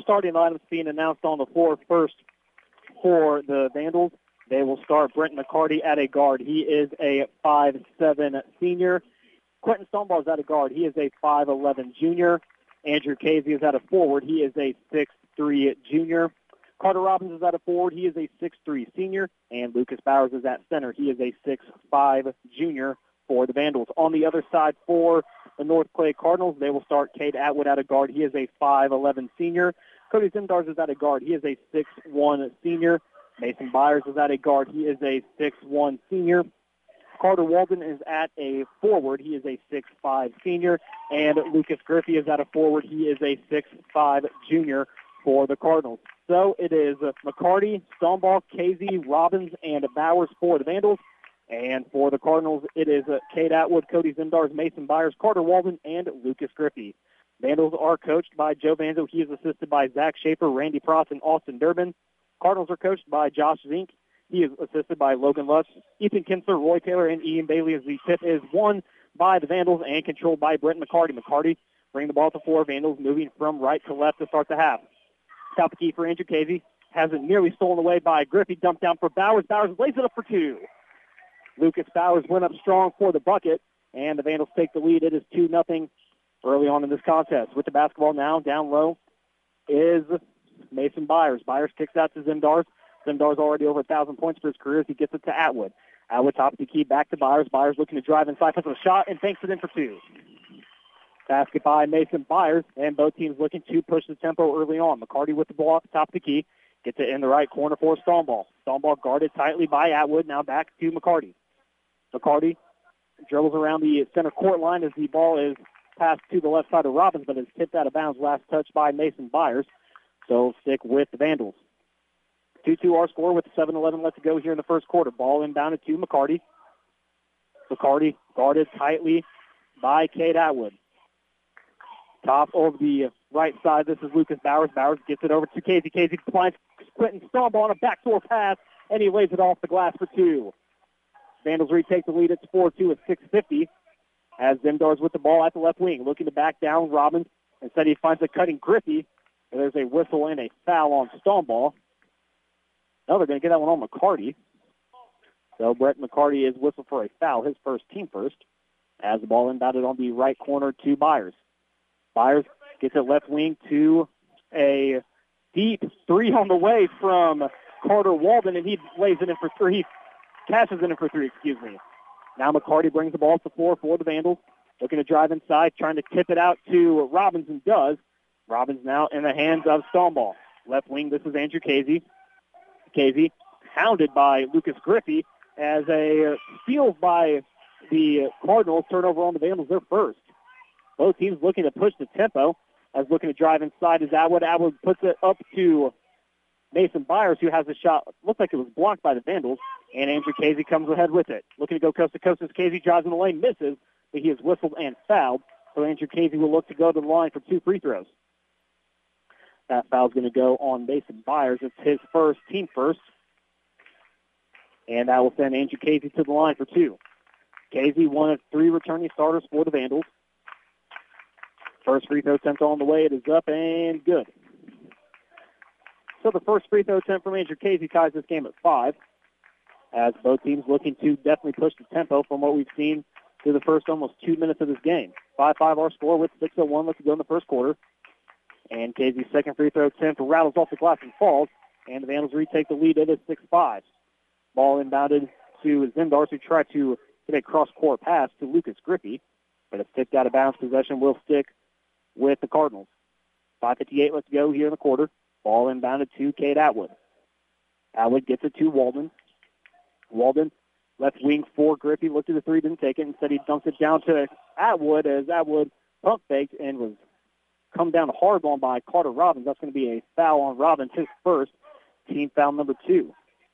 starting lineups being announced on the floor first for the Vandals. They will start Brent McCarty at a guard. He is a 5'7" senior. Quentin Stoneball is at a guard. He is a 5'11" junior. Andrew Casey is at a forward. He is a 6'3" junior. Carter Robbins is at a forward. He is a 6'3" senior. And Lucas Bowers is at center. He is a 6'5" junior for the Vandals. On the other side for the North Clay Cardinals, they will start Cade Atwood at a guard. He is a 5'11" senior. Cody Zimdars is at a guard. He is a 6'1" senior. Mason Byers is at a guard. He is a 6'1" senior. Carter Walden is at a forward. He is a 6'5" senior. And Lucas Griffey is at a forward. He is a 6'5" junior for the Cardinals. So it is McCarty, Stoneball, Casey, Robbins, and Bowers for the Vandals. And for the Cardinals, it is Cade Atwood, Cody Zimdars, Mason Byers, Carter Walden, and Lucas Griffey. Vandals are coached by Joe Vanzo. He is assisted by Zach Schaefer, Randy Pross, and Austin Durbin. Cardinals are coached by Josh Zink. He is assisted by Logan Lutz, Ethan Kinsler, Roy Taylor, and Ian Bailey, as the tip is won by the Vandals and controlled by Brent McCarty. McCarty bring the ball to four. Vandals moving from right to left to start the half. Top the key for Andrew Casey. Has it nearly stolen away by Griffey. Dumped down for Bowers. Bowers lays it up for two. Lucas Bowers went up strong for the bucket, and the Vandals take the lead. It is 2-0 early on in this contest. With the basketball now down low is Mason Byers. Byers kicks out to Zimdars. Zimdars already over 1,000 points for his career as he gets it to Atwood. Atwood top of the key back to Byers. Byers looking to drive inside, puts a shot, and banks it in for two. Basket by Mason Byers, and both teams looking to push the tempo early on. McCarty with the ball off the top of the key. Gets it in the right corner for Stoneball. Stoneball guarded tightly by Atwood. Now back to McCarty. McCarty dribbles around the center court line as the ball is passed to the left side of Robbins, but is tipped out of bounds. Last touch by Mason Byers. So stick with the Vandals. 2-2 our score with 7:11 left to go here in the first quarter. Ball inbounded to McCarty. McCarty guarded tightly by Cade Atwood. Top of the right side, this is Lucas Bowers. Bowers gets it over to Casey. Casey finds Quentin Stoneball on a backdoor pass, and he lays it off the glass for two. Vandals retake the lead. It's 4-2 with 6:50 as Zimdars with the ball at the left wing. Looking to back down Robbins. Instead, he finds a cutting Griffey. There's a whistle and a foul on Stoneball. No, they're going to get that one on McCarty. So Brett McCarty is whistled for a foul, his first, team first, as the ball inbounded on the right corner to Byers. Byers gets it left wing to a deep three on the way from Carter Walden, and he lays it in for three. He cashes it in for three, Now McCarty brings the ball to four for the Vandals. Looking to drive inside, trying to tip it out to Robbins, and does. Robbins now in the hands of Stoneball. Left wing, this is Andrew Casey. Casey hounded by Lucas Griffey as a steal by the Cardinals. Turnover on the Vandals, their first. Both teams looking to push the tempo as looking to drive inside is Atwood. Atwood puts it up to Mason Byers, who has a shot. Looked like it was blocked by the Vandals, and Andrew Casey comes ahead with it. Looking to go coast to coast as Casey drives in the lane, misses, but he is whistled and fouled. So Andrew Casey will look to go to the line for two free throws. That foul's going to go on Mason Byers. It's his first, team first. And that will send Andrew Casey to the line for two. Casey, one of three returning starters for the Vandals. First free throw attempt on the way. It is up and good. So the first free throw attempt from Andrew Casey ties this game at 5, as both teams looking to definitely push the tempo from what we've seen through the first almost 2 minutes of this game. 5-5 our score with 6:01 left to go in the first quarter. And Casey's second free throw attempt rattles off the glass and falls, and the Vandals retake the lead. It is 6-5. Ball inbounded to Zimdars, who tried to get a cross-court pass to Lucas Griffey, but it's tipped out of bounds. Possession will stick with the Cardinals. 5:58 left to go here in the quarter. Ball inbounded to Cade Atwood. Atwood gets it to Walden. Walden, left wing for Griffey. Looked at the three, didn't take it. Instead, he dumps it down to Atwood as Atwood pump faked and was come down hard on by Carter Robbins. That's going to be a foul on Robbins, his first, team foul number 2.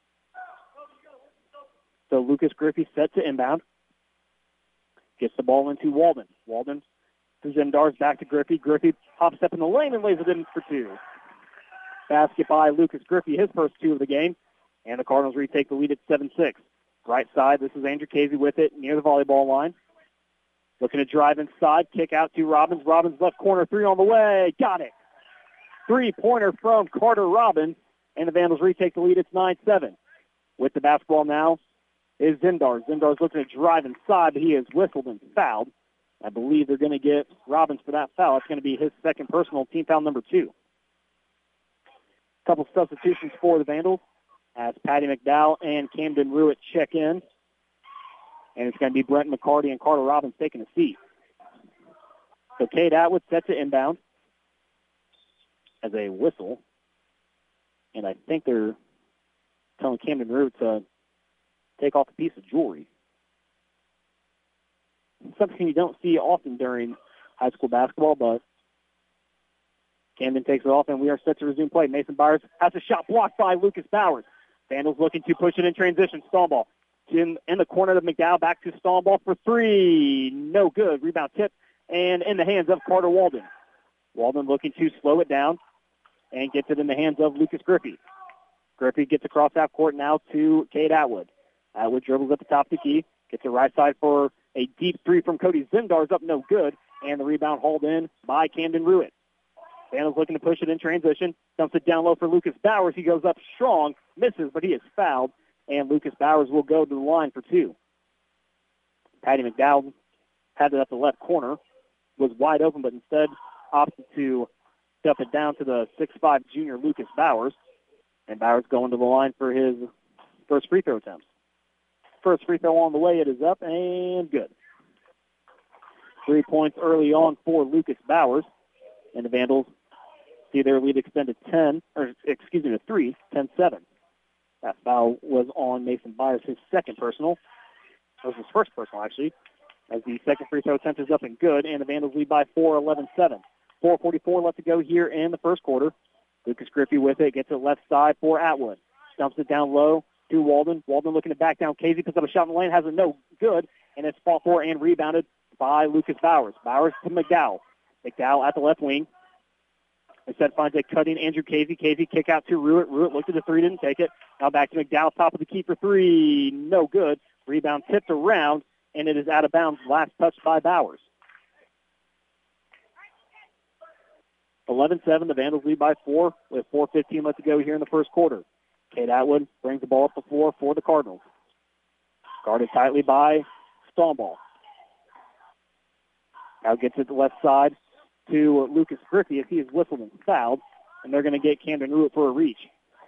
So Lucas Griffey set to inbound. Gets the ball into Walden. Walden to Zimdars, back to Griffey. Griffey hops up in the lane and lays it in for 2. Basket by Lucas Griffey, his first 2 of the game. And the Cardinals retake the lead at 7-6. Right side, this is Andrew Casey with it near the volleyball line. Looking to drive inside, kick out to Robbins. Robbins left corner 3 on the way. Got it. Three-pointer from Carter Robbins, and the Vandals retake the lead. It's 9-7. With the basketball now is Zendars. Zendars looking to drive inside, but he is whistled and fouled. I believe they're going to get Robbins for that foul. It's going to be his second personal, team foul number 2. Couple substitutions for the Vandals as Patty McDowell and Camden Ruitt check in. And it's going to be Brent McCarty and Carter Robbins taking a seat. So Cade Atwood sets it inbound as a whistle. And I think they're telling Camden Ruitt to take off a piece of jewelry. Something you don't see often during high school basketball, but Camden takes it off, and we are set to resume play. Mason Byers has a shot blocked by Lucas Bowers. Vandals looking to push it in transition. Stoneball in the corner of McDowell. Back to Stoneball for three. No good. Rebound tip, and in the hands of Carter Walden. Walden looking to slow it down and gets it in the hands of Lucas Griffey. Griffey gets across half court now to Cade Atwood. Atwood dribbles at the top of the key. Gets it right side for a deep three from Cody Zendars, up no good. And the rebound hauled in by Camden Ruitt. Vandals looking to push it in transition. Dumps it down low for Lucas Bowers. He goes up strong, misses, but he is fouled. And Lucas Bowers will go to the line for 2. Patty McDowell had it at the left corner. Was wide open, but instead opted to dump it down to the 6'5 junior Lucas Bowers. And Bowers going to the line for his first free throw attempts. First free throw on the way. It is up and good. 3 points early on for Lucas Bowers. And the Vandals see their lead extended to 3, 10-7. That foul was on Mason Byers, his second personal. That was his first personal, actually, as the second free throw attempt is up and good, and the Vandals lead by 4, 11-7. 4:44 left to go here in the first quarter. Lucas Griffey with it, gets it left side for Atwood. Dumps it down low to Walden. Walden looking to back down Casey, puts up a shot in the lane, has a no good, and it's fought for and rebounded by Lucas Bowers. Bowers to McDowell. McDowell at the left wing. Instead finds a cutting Andrew Casey. Casey kick out to Ruitt. Ruitt looked at the three, didn't take it. Now back to McDowell, top of the key for three. No good. Rebound tipped around, and it is out of bounds. Last touch by Bowers. 11-7, the Vandals lead by 4 with 4:15 left to go here in the first quarter. Cade Atwood brings the ball up the floor for the Cardinals. Guarded tightly by Stoneball. Now gets it to the left side to Lucas Griffey as he is whistled and fouled, and they're going to get Camden Ruitt for a reach.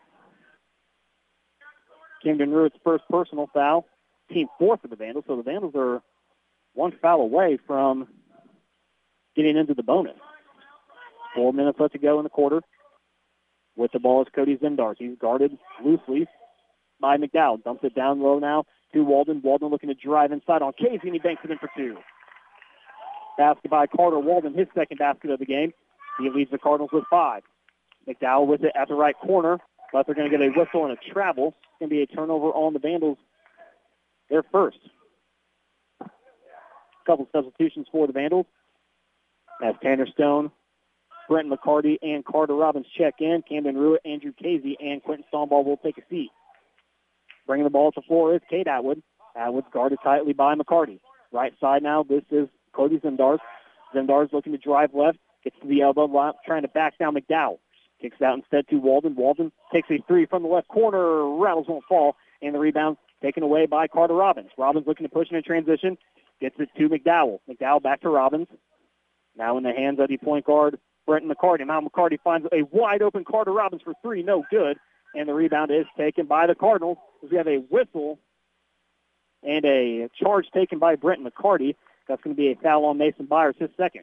Camden Ruitt's first personal foul, team 4 for the Vandals, so the Vandals are one foul away from getting into the bonus. 4 minutes left to go in the quarter. With the ball is Cody Zendars. He's guarded loosely by McDowell. Dumps it down low now to Walden. Walden looking to drive inside on Casey, and he banks it in for 2. Basket by Carter Walden, his second basket of the game. He leads the Cardinals with 5. McDowell with it at the right corner, but they're going to get a whistle and a travel. It's going to be a turnover on the Vandals. Their first. A couple substitutions for the Vandals as Tanner Stone, Brent McCarty, and Carter Robbins check in. Camden Ruitt, Andrew Casey, and Quentin Stoneball will take a seat. Bringing the ball to the floor is Cade Atwood. Atwood's guarded tightly by McCarty. Right side now, this is Cody Zendars. Zendars looking to drive left, gets to the elbow, trying to back down McDowell. Kicks it out instead to Walden. Walden takes a three from the left corner. Rattles won't fall, and the rebound taken away by Carter Robbins. Robbins looking to push in transition, gets it to McDowell. McDowell back to Robbins. Now in the hands of the point guard, Brent McCarty. Now McCarty finds a wide-open Carter Robbins for 3, no good, and the rebound is taken by the Cardinals. We have a whistle and a charge taken by Brent McCarty. That's going to be a foul on Mason Byers, his second.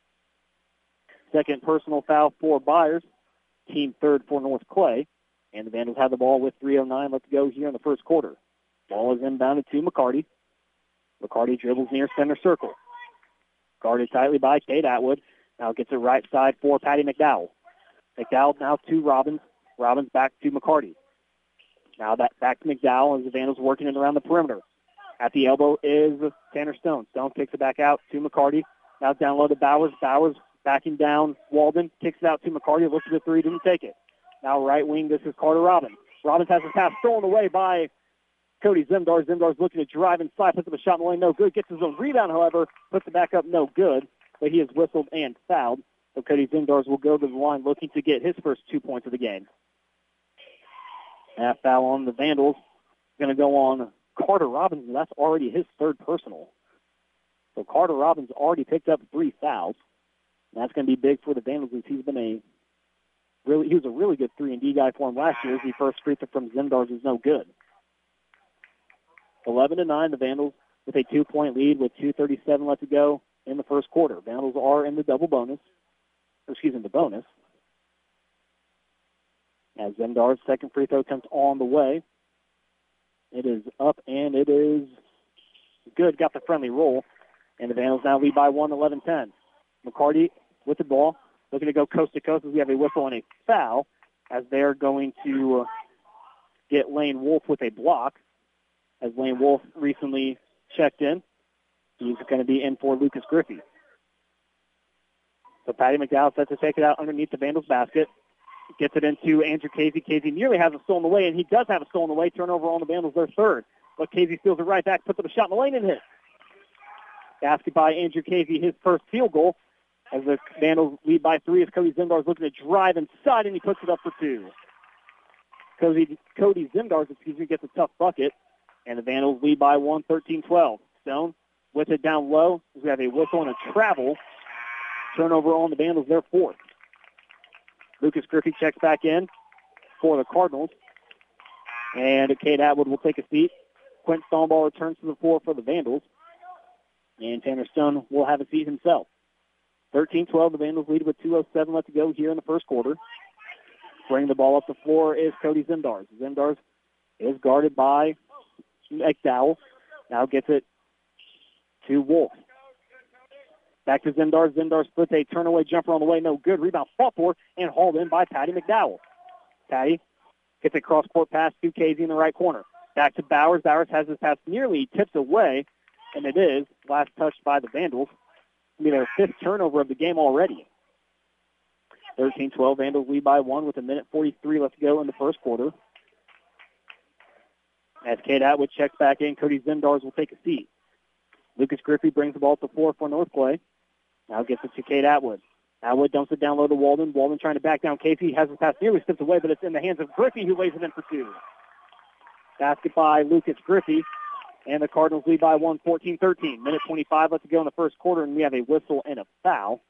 Second personal foul for Byers, team third for North Clay. And the Vandals have the ball with 3:09 left to go here in the first quarter. Ball is inbounded to McCarty. McCarty dribbles near center circle. Guarded tightly by Cade Atwood. Now gets it right side for Patty McDowell. McDowell now to Robbins. Robbins back to McCarty. Now that back to McDowell as the Vandals working it around the perimeter. At the elbow is Tanner Stone. Stone kicks it back out to McCarty. Now down low to Bowers. Bowers backing down Walden. Kicks it out to McCarty. Looks at the three. Didn't take it. Now right wing. This is Carter Robbins. Robbins has his pass stolen away by Cody Zendars. Zendars looking to drive inside. Puts up a shot in the lane. No good. Gets his own rebound, however. Puts it back up. No good. But he is whistled and fouled. So Cody Zimdars will go to the line looking to get his first 2 points of the game. Half foul on the Vandals. Going to go on Carter Robbins, and that's already his third personal. So Carter Robbins already picked up 3 fouls. And that's going to be big for the Vandals. He was a really good 3-and-D guy for him last year. The first free throw from Zimdars is no good. 11-9, the Vandals with a 2-point lead with 2:37 left to go in the first quarter. Vandals are in the bonus. As Zimdars' second free throw comes on the way. It is up, and it is good. Got the friendly roll. And the Vandals now lead by 1, 11-10. McCarty with the ball, looking to go coast to coast as we have a whistle and a foul, as they're going to get Lane Wolf with a block. As Lane Wolf recently checked in, he's going to be in for Lucas Griffey. So Patty McDowell set to take it out underneath the Vandals basket. Gets it into Andrew Casey. Casey nearly has a stolen away, and he does have a stolen away. Turnover on the Vandals, their third. But Casey steals it right back, puts up a shot in the lane and hits. Basket by Andrew Casey, his first field goal. As the Vandals lead by 3, as Cody Zimdars looking to drive inside, and he puts it up for 2. Cody Zimdars, gets a tough bucket, and the Vandals lead by 1, 13-12. Stone with it down low. We have a whistle and a travel. Turnover on the Vandals, their fourth. Lucas Griffey checks back in for the Cardinals, and Cade Atwood will take a seat. Quentin Stoneball returns to the floor for the Vandals, and Tanner Stone will have a seat himself. 13-12, the Vandals lead with 2:07 left to go here in the first quarter. Bringing the ball up the floor is Cody Zimdars. Zimdars is guarded by McDowell. Now gets it to Wolf. Back to Zimdars. Zimdars splits a turnaway jumper on the way. No good. Rebound fought for and hauled in by Patty McDowell. Patty gets a cross-court pass to Casey in the right corner. Back to Bowers. Bowers has his pass nearly tipped away, and it is. Last touch by the Vandals. It'll be their 5th turnover of the game already. 13-12, Vandals lead by 1 with 1:43 left to go in the first quarter. As Cade Atwood checks back in, Cody Zimdars will take a seat. Lucas Griffey brings the ball to the floor for North Clay. Now gets it to Cade Atwood. Atwood dumps it down low to Walden. Walden trying to back down Casey. Has his pass nearly steps away, but it's in the hands of Griffey, who lays it in for 2. Basket by Lucas Griffey. And the Cardinals lead by 1, 14-13. 1:25 left to go in the first quarter, and we have a whistle and a foul.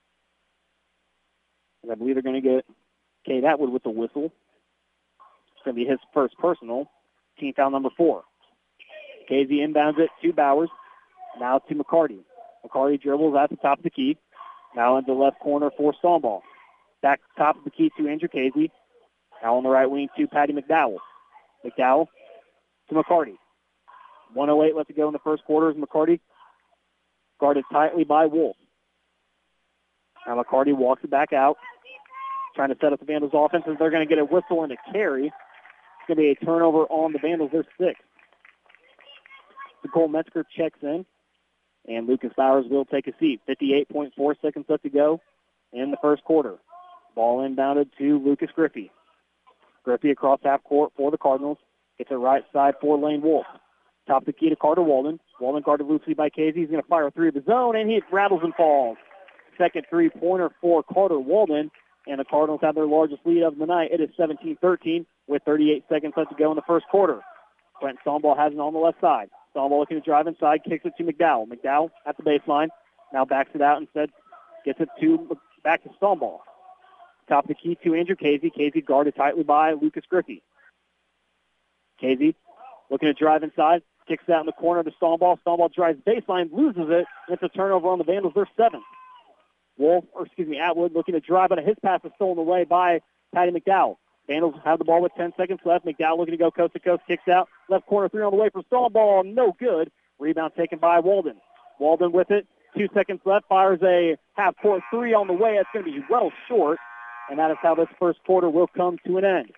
And I believe they're going to get Cade Atwood with the whistle. It's going to be his first personal. Team foul number 4. Casey inbounds it to Bowers. Now to McCarty. McCarty dribbles at the top of the key. Now in the left corner for Stoneball. Back top of the key to Andrew Casey. Now on the right wing to Patty McDowell. McDowell to McCarty. 1:08 left to go in the first quarter as McCarty guarded tightly by Wolf. Now McCarty walks it back out, trying to set up the Vandals' offense, as they're going to get a whistle and a carry. It's going to be a turnover on the Vandals. They're 6th. Nicole Metzger checks in, and Lucas Bowers will take a seat. 58.4 seconds left to go in the first quarter. Ball inbounded to Lucas Griffey. Griffey across half court for the Cardinals. Gets it right side for Lane Wolf. Top of the key to Carter Walden. Walden guarded loosely by Casey. He's going to fire a 3 of his own, and he rattles and falls. Second three-pointer for Carter Walden, and the Cardinals have their largest lead of the night. It is 17-13 with 38 seconds left to go in the first quarter. Brent Stoneball has it on the left side. Stoneball looking to drive inside, kicks it to McDowell. McDowell at the baseline, now backs it out instead, gets it back to Stoneball. Top of the key to Andrew Casey. Casey guarded tightly by Lucas Griffey. Casey looking to drive inside. Kicks it out in the corner to Stoneball. Stoneball drives baseline, loses it. It's a turnover on the Vandals. They're 7th. Atwood looking to drive, but his pass is stolen away by Patty McDowell. Vandals have the ball with 10 seconds left. McDowell looking to go coast to coast. Kicks out. Left corner 3 on the way for Stoneball. No good. Rebound taken by Walden. Walden with it. 2 seconds left. Fires a half-court 3 on the way. It's going to be well short. And that is how this first quarter will come to an end.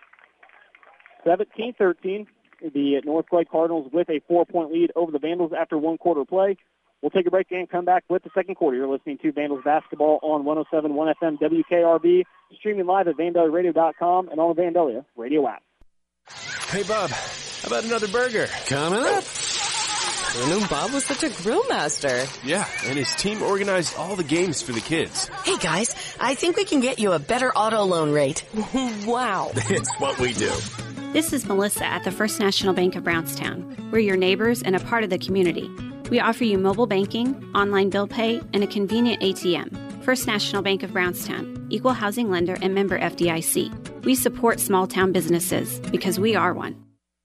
17-13. The North Clay Cardinals with a 4-point lead over the Vandals after 1 quarter play. We'll take a break and come back with the second quarter. You're listening to Vandals basketball on 107.1 FM WKRB, streaming live at VandaliaRadio.com and on the Vandalia Radio app. Hey, Bob, how about another burger? Coming up. Who knew Bob was such a grill master? Yeah, and his team organized all the games for the kids. Hey guys, I think we can get you a better auto loan rate. Wow. It's what we do. This is Melissa at the First National Bank of Brownstown. We're your neighbors and a part of the community. We offer you mobile banking, online bill pay, and a convenient ATM. First National Bank of Brownstown, equal housing lender and member FDIC. We support small town businesses because we are one.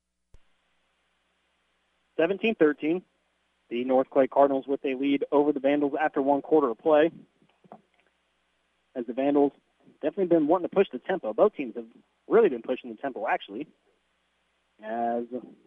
17-13. The North Clay Cardinals with a lead over the Vandals after one quarter of play. As the Vandals definitely been wanting to push the tempo. Both teams have really been pushing the tempo, actually. As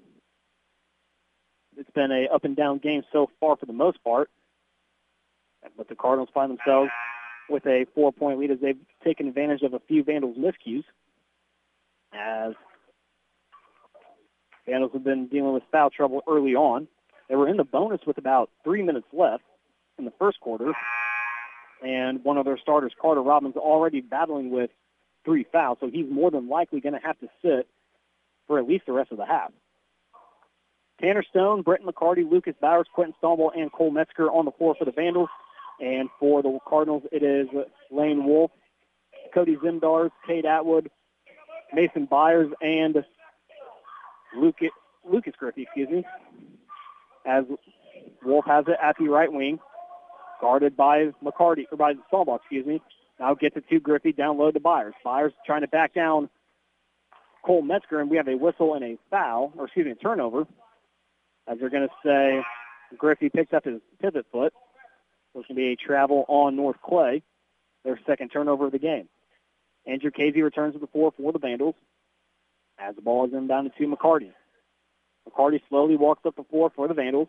it's been a up and down game so far for the most part. But the Cardinals find themselves with a 4-point lead as they've taken advantage of a few Vandals miscues. As Vandals have been dealing with foul trouble early on. They were in the bonus with about 3 minutes left in the first quarter. And one of their starters, Carter Robbins, already battling with 3 fouls, so he's more than likely going to have to sit for at least the rest of the half. Tanner Stone, Brenton McCarty, Lucas Bowers, Quentin Stoneball, and Cole Metzger on the floor for the Vandals. And for the Cardinals, it is Lane Wolf, Cody Zimdars, Cade Atwood, Mason Byers, and Lucas Griffey, as Wolf has it at the right wing, guarded by McCarty, or by Stoneball, Now gets it to Griffey, down low to Byers. Byers trying to back down Cole Metzger, and we have a whistle and a foul, a turnover, as they're going to say Griffey picks up his pivot foot. So it's going to be a travel on North Clay, their second turnover of the game. Andrew Casey returns to the floor for the Vandals as the ball is inbounded to McCarty. McCarty slowly walks up the floor for the Vandals.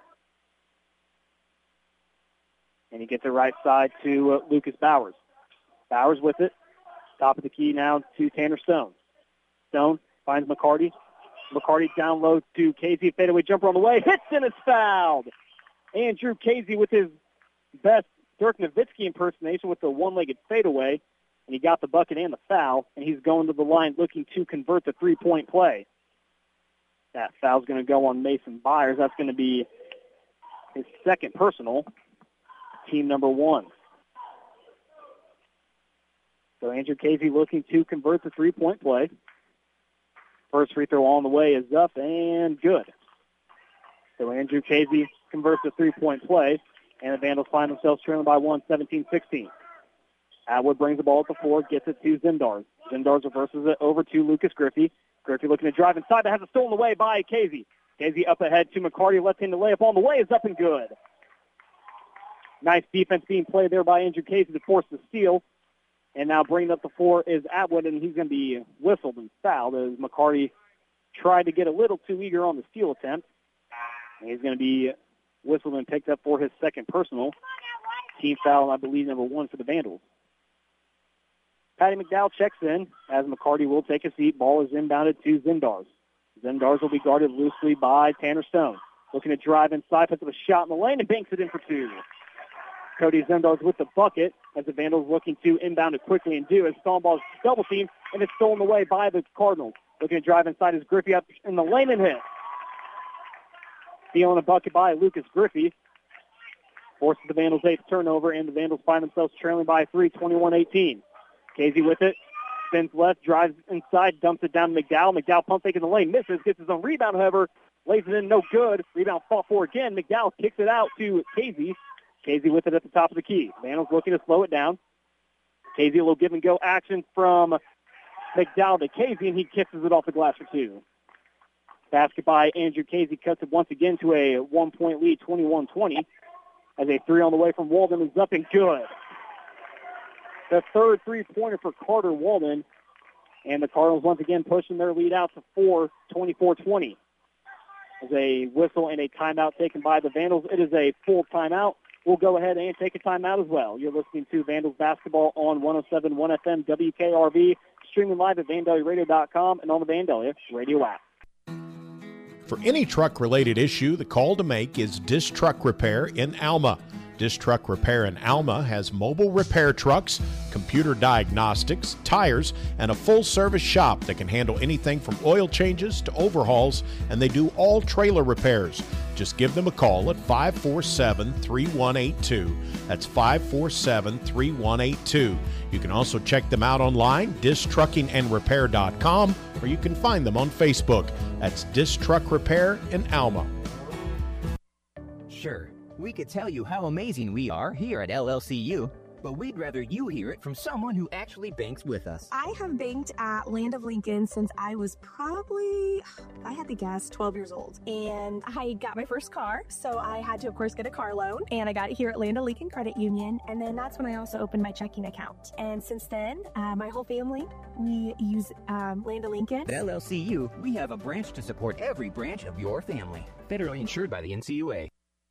And he gets it right side to Lucas Bowers. Bowers with it. Top of the key now to Tanner Stone. Stone finds McCarty. McCarty down low to Casey. Fadeaway jumper on the way. Hits and is fouled. Andrew Casey with his best Dirk Nowitzki impersonation with the one-legged fadeaway. And he got the bucket and the foul. And he's going to the line looking to convert the three-point play. That foul's going to go on Mason Byers. That's going to be his second personal. Team number 1. So Andrew Casey looking to convert the three-point play. First free throw on the way is up and good. So Andrew Casey converts the three-point play, and the Vandals find themselves trailing by 1, 17-16. Atwood brings the ball at the floor, gets it to Zimdars. Zimdars reverses it over to Lucas Griffey. Griffey looking to drive inside, but has it stolen away by Casey. Casey up ahead to McCarty, left-handed layup on the way is up and good. Nice defense being played there by Andrew Casey to force the steal. And now bringing up the floor is Atwood, and he's going to be whistled and fouled as McCarty tried to get a little too eager on the steal attempt. And he's going to be whistled and picked up for his second personal. Team foul, I believe, number 1 for the Vandals. Patty McDowell checks in as McCarty will take a seat. Ball is inbounded to Zimdars. Zimdars will be guarded loosely by Tanner Stone. Looking to drive inside, puts up a shot in the lane, and banks it in for 2. Cody Zimdars with the bucket as the Vandals looking to inbound it quickly and do as Stoneball's double team, and it's stolen away by the Cardinals. Looking to drive inside as Griffey up in the lane and hit. Stealing a bucket by Lucas Griffey. Forces the Vandals' 8th turnover, and the Vandals find themselves trailing by 3, 21-18. Casey with it. Spins left, drives inside, dumps it down to McDowell. McDowell pump fake in the lane, misses, gets his own rebound, however, lays it in, no good. Rebound fought for again. McDowell kicks it out to Casey. Casey with it at the top of the key. Vandals looking to slow it down. Casey, a little give-and-go action from McDowell to Casey, and he kisses it off the glass for 2. Basket by Andrew Casey cuts it once again to a 1-point lead, 21-20, as a 3 on the way from Walden is up and good. The third three-pointer for Carter Walden, and the Cardinals once again pushing their lead out to 4, 24-20. As a whistle and a timeout taken by the Vandals. It is a full timeout. We'll go ahead and take a timeout as well. You're listening to Vandals Basketball on 107.1 FM WKRV, streaming live at VandaliaRadio.com and on the Vandalia Radio app. For any truck-related issue, the call to make is Dish Truck Repair in Alma. Dish Truck Repair in Alma has mobile repair trucks, computer diagnostics, tires, and a full-service shop that can handle anything from oil changes to overhauls, and they do all trailer repairs. Just give them a call at 547-3182. That's 547-3182. You can also check them out online, dishtruckingandrepair.com, or you can find them on Facebook. That's Dish Truck Repair in Alma. Sure, we could tell you how amazing we are here at LLCU, but we'd rather you hear it from someone who actually banks with us. I have banked at Land of Lincoln since I was probably, I had to guess, 12 years old. And I got my first car, so I had to, of course, get a car loan. And I got it here at Land of Lincoln Credit Union. And then that's when I also opened my checking account. And since then, my whole family, we use Land of Lincoln. At LLCU, we have a branch to support every branch of your family. Federally insured by the NCUA.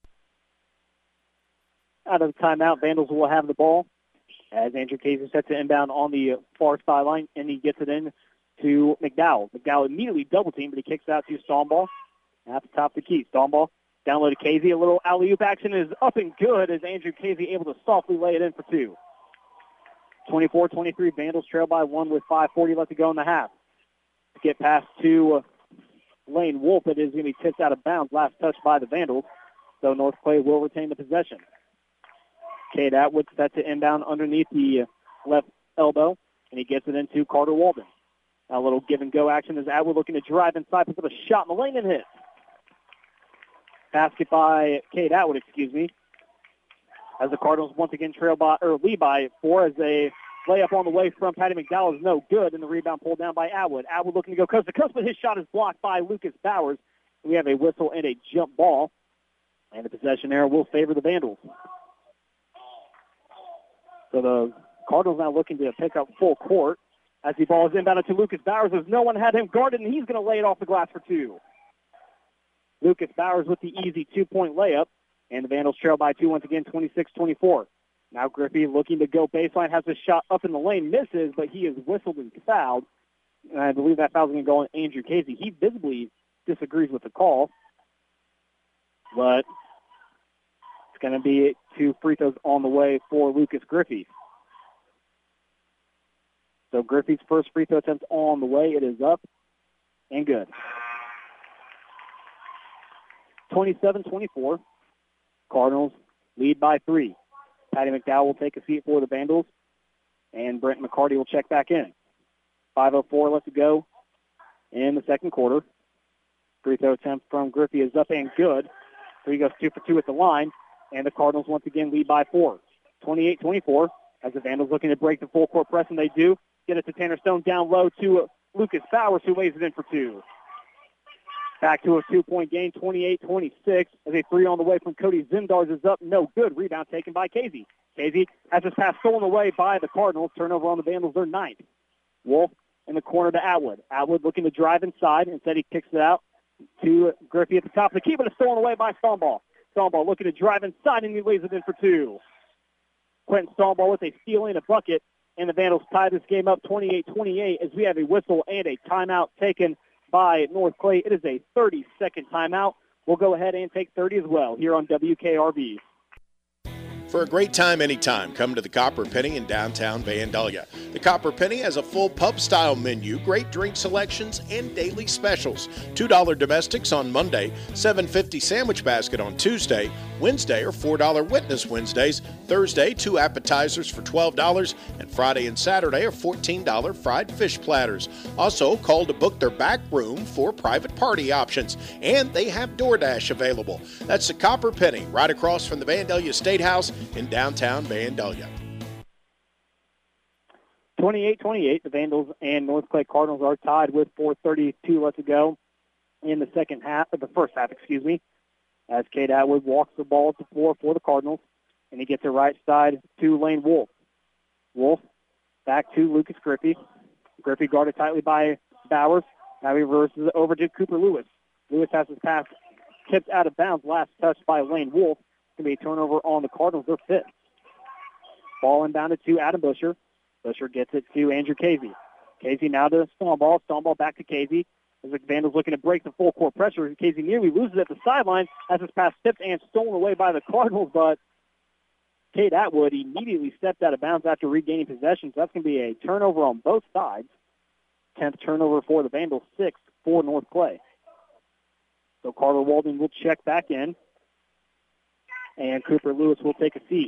Out of the timeout, Vandals will have the ball as Andrew Casey sets it inbound on the far sideline, and he gets it in to McDowell. McDowell immediately double-teamed, but he kicks out to Stoneball at the top of the key. Stoneball down low to Casey. A little alley-oop action is up and good as Andrew Casey able to softly lay it in for two. 24-23, Vandals trail by one with 5:40 left to go in the half. To get past to Lane Wolf, it is going to be tipped out of bounds. Last touch by the Vandals, so North Clay will retain the possession. Cade Atwood sets it inbound underneath the left elbow, and he gets it into Carter Walden. Now a little give-and-go action as Atwood looking to drive inside, puts up a shot in the lane and hits. Basket by Cade Atwood, as the Cardinals once again lead by 4 as a layup on the way from Patty McDowell is no good, and the rebound pulled down by Atwood. Atwood looking to go coast to coast, but his shot is blocked by Lucas Bowers. We have a whistle and a jump ball, and the possession error will favor the Vandals. So the Cardinals now looking to pick up full court as the ball is inbounded to Lucas Bowers as no one had him guarded, and he's going to lay it off the glass for two. Lucas Bowers with the easy two-point layup, and the Vandals trail by two once again, 26-24. Now Griffey looking to go baseline, has a shot up in the lane, misses, but he is whistled and fouled. And I believe that foul's going to go on Andrew Casey. He visibly disagrees with the call, but it's going to be 2 free throws on the way for Lucas Griffey. So Griffey's first free throw attempt on the way. It is up and good. 27-24. Cardinals lead by 3. Patty McDowell will take a seat for the Vandals, and Brent McCarty will check back in. 5:04 left to go in the second quarter. Free throw attempt from Griffey is up and good. So he goes 2 for 2 at the line, and the Cardinals once again lead by 4. 28-24 as the Vandals looking to break the full court press, and they do. Get it to Tanner Stone down low to Lucas Bowers, who lays it in for 2. Back to a 2-point game, 28-26, as a 3 on the way from Cody Zimdars is up. No good. Rebound taken by Casey. Casey has his pass stolen away by the Cardinals. Turnover on the Vandals, their 9th. Wolf in the corner to Atwood. Atwood looking to drive inside. Instead, he kicks it out to Griffey at the top of the key, but it's stolen away by Stoneball. Stoneball looking to drive inside, and he lays it in for 2. Quentin Stoneball with a steal and a bucket, and the Vandals tie this game up 28-28 as we have a whistle and a timeout taken by North Clay. It is a 30-second timeout. We'll go ahead and take 30 as well here on WKRB. For a great time anytime, come to the Copper Penny in downtown Vandalia. The Copper Penny has a full pub-style menu, great drink selections, and daily specials. $2 domestics on Monday, $7.50 sandwich basket on Tuesday, Wednesday are $4 Witness Wednesdays, Thursday 2 appetizers for $12, and Friday and Saturday are $14 fried fish platters. Also, call to book their back room for private party options, and they have DoorDash available. That's the Copper Penny, right across from the Vandalia State House in downtown Vandalia. 28-28, the Vandals and North Clay Cardinals are tied with 4:32 left to go in the first half, as Cade Atwood walks the ball to the floor for the Cardinals, and he gets it right side to Lane Wolf. Wolf back to Lucas Griffey. Griffey guarded tightly by Bowers. Now he reverses it over to Cooper Lewis. Lewis has his pass tipped out of bounds, last touch by Lane Wolf. It's going to be a turnover on the Cardinals, their 5th. Ball inbounded to Adam Busher. Busher gets it to Andrew Casey. Casey now to Stoneball. Stoneball back to Casey. As the Vandals looking to break the full court pressure. Casey nearly loses at the sideline as his pass tipped and stolen away by the Cardinals, but Cade Atwood immediately stepped out of bounds after regaining possession, so that's going to be a turnover on both sides. 10th turnover for the Vandals, 6th for North Clay. So Carter Walden will check back in, and Cooper Lewis will take a seat.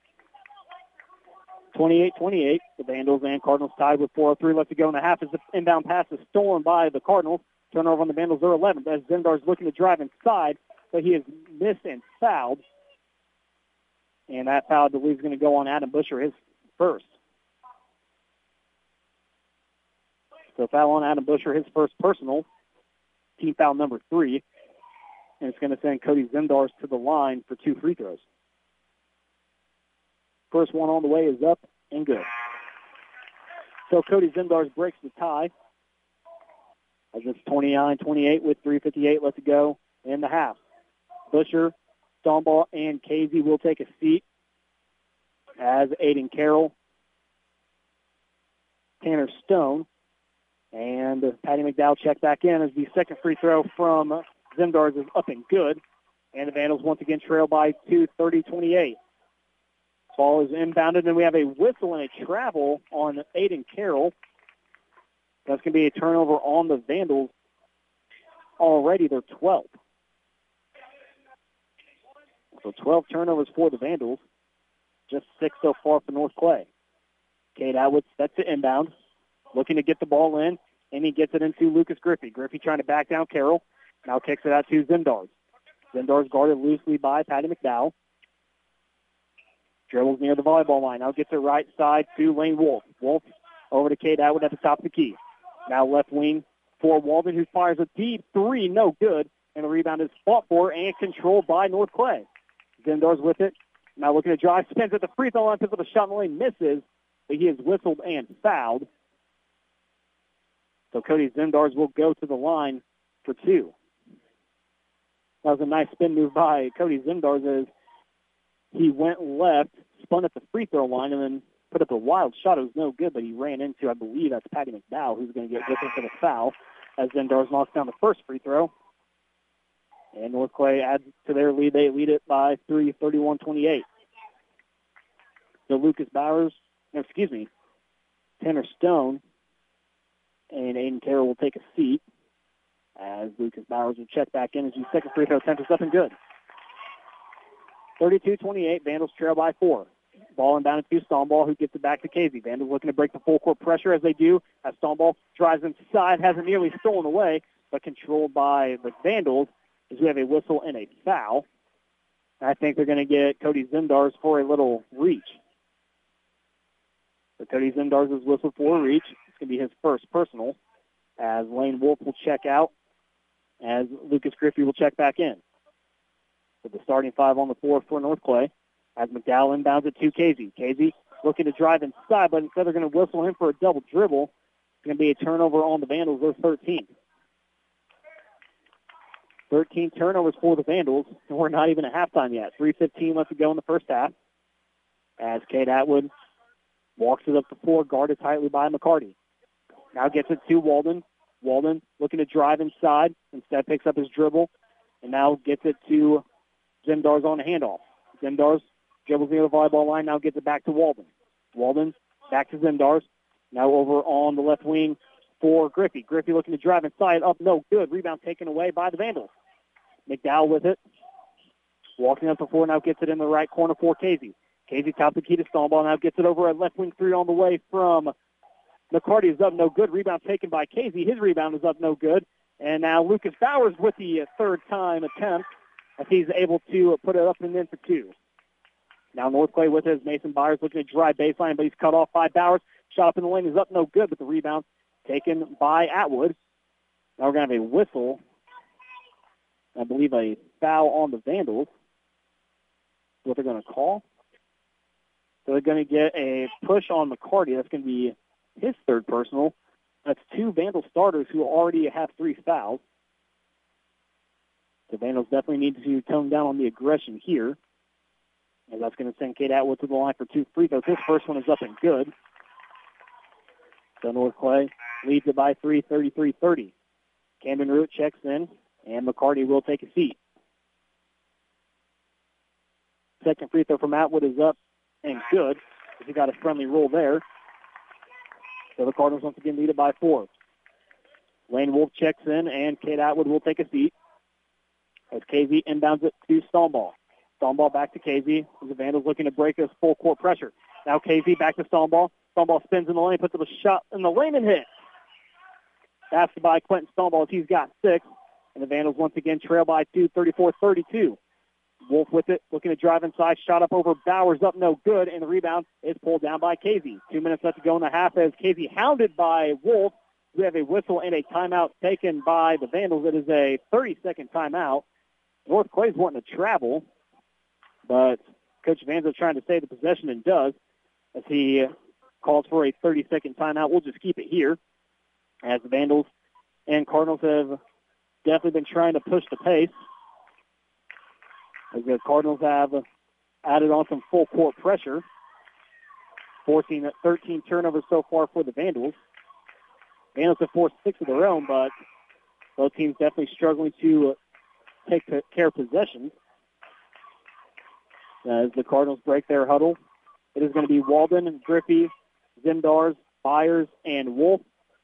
28-28, the Vandals and Cardinals tied with 4:03 left to go in the half as the inbound pass is stolen by the Cardinals. Turnover on the Vandals, they're 11th as Zendar's looking to drive inside, but he is missed and fouled. And that foul, I believe, is going to go on Adam Busher, his first. So foul on Adam Busher, his first personal, team foul number 3. And it's going to send Cody Zendars to the line for 2 free throws. First one on the way is up and good. So Cody Zendars breaks the tie. As it's 29-28 with 3:58 left to go in the half. Busher, Stoneball, and Casey will take a seat as Aiden Carroll, Tanner Stone, and Patty McDowell check back in as the second free throw from Zendars is up and good. And the Vandals once again trail by 2, 30-28. Ball is inbounded, and we have a whistle and a travel on Aiden Carroll. That's going to be a turnover on the Vandals. Already they're 12th. So 12 turnovers for the Vandals. Just 6 so far for North Clay. Cade Atwood sets it inbound, looking to get the ball in, and he gets it into Lucas Griffey. Griffey trying to back down Carroll. Now kicks it out to Zendars. Zendars guarded loosely by Patty McDowell. Dribbles near the volleyball line. Now gets it right side to Lane Wolf. Wolf over to Cade Atwood at the top of the key. Now left wing for Walden, who fires a deep 3, no good. And the rebound is fought for and controlled by North Clay. Zendars with it. Now looking to drive, spins at the free throw line, picks up a shot in the lane, misses, but he is whistled and fouled. So Cody Zendars will go to the line for 2. That was a nice spin move by Cody Zendars as he went left, spun at the free throw line, and then put up a wild shot. It was no good, but he ran into, I believe, that's Patty McDowell, who's going to get whistled for the foul as Zendars knocks down the first free throw. And North Clay adds to their lead. They lead it by 3, 31-28. So Tanner Stone and Aiden Carroll will take a seat as Lucas Bowers will check back in as his second free throw attempt is up and good. 32-28, Vandals trail by 4. Ball inbounded to Stoneball, who gets it back to Casey. Vandals looking to break the full court pressure as they do, as Stoneball drives inside, has it nearly stolen away, but controlled by the Vandals as we have a whistle and a foul. I think they're going to get Cody Zendars for a little reach. So Cody Zendars is whistled for a reach. It's going to be his first personal as Lane Wolf will check out, as Lucas Griffey will check back in. So the starting 5 on the floor for North Clay as McDowell inbounds it to Casey. Casey looking to drive inside, but instead they're going to whistle him for a double dribble. It's going to be a turnover on the Vandals. They're 13th. 13 turnovers for the Vandals, and we're not even at halftime yet. 3:15 left to go in the first half as Cade Atwood walks it up the floor, guarded tightly by McCarty. Now gets it to Walden. Walden looking to drive inside. Instead picks up his dribble and now gets it to Zendars on the handoff. Zendars dribbles near the volleyball line, now gets it back to Walden. Walden back to Zendars. Now over on the left wing for Griffey. Griffey looking to drive inside, up no good. Rebound taken away by the Vandals. McDowell with it. Walking up the floor, now gets it in the right corner for Casey. Casey top the key to Stoneball, now gets it over at left wing 3 on the way from McCarty is up no good. Rebound taken by Casey. His rebound is up no good. And now Lucas Bowers with the third time attempt as he's able to put it up and in for 2. Now North Clay with it as Mason Byers looking to drive baseline, but he's cut off by Bowers. Shot up in the lane is up no good, but the rebound taken by Atwood. Now we're going to have a whistle. I believe a foul on the Vandals. What they're going to call. So they're going to get a push on McCarty. That's going to be his third personal. That's 2 Vandal starters who already have 3 fouls. The Vandals definitely need to tone down on the aggression here. And that's going to send Cade Atwood to the line for 2 free throws. His first one is up and good. So North Clay leads it by 3, 33-30. Camden Root checks in, and McCarty will take a seat. Second free throw from Atwood is up and good. He got a friendly roll there. So the Cardinals once again lead it by 4. Lane Wolf checks in, and Kate Atwood will take a seat as KZ inbounds it to Stoneball. Stoneball back to KZ. The Vandals looking to break this full court pressure. Now KZ back to Stoneball. Stoneball spins in the lane, puts up a shot in the lane and hit. Basket by Quentin Stoneball as he's got 6. And the Vandals once again trail by 2, 34-32. Wolf with it, looking to drive inside. Shot up over Bowers, up no good. And the rebound is pulled down by KZ. 2 minutes left to go in the half as KZ hounded by Wolf. We have a whistle and a timeout taken by the Vandals. It is a 30-second timeout. North Clay's wanting to travel, but Coach Vanzo trying to save the possession and does as he calls for a 30-second timeout. We'll just keep it here as the Vandals and Cardinals have definitely been trying to push the pace. As the Cardinals have added on some full court pressure, forcing 13 turnovers so far for the Vandals. Vandals have forced 6 of their own, but both teams definitely struggling to take care of possessions. As the Cardinals break their huddle, it is going to be Walden, Griffey, Zimdars, Byers, and Wolf.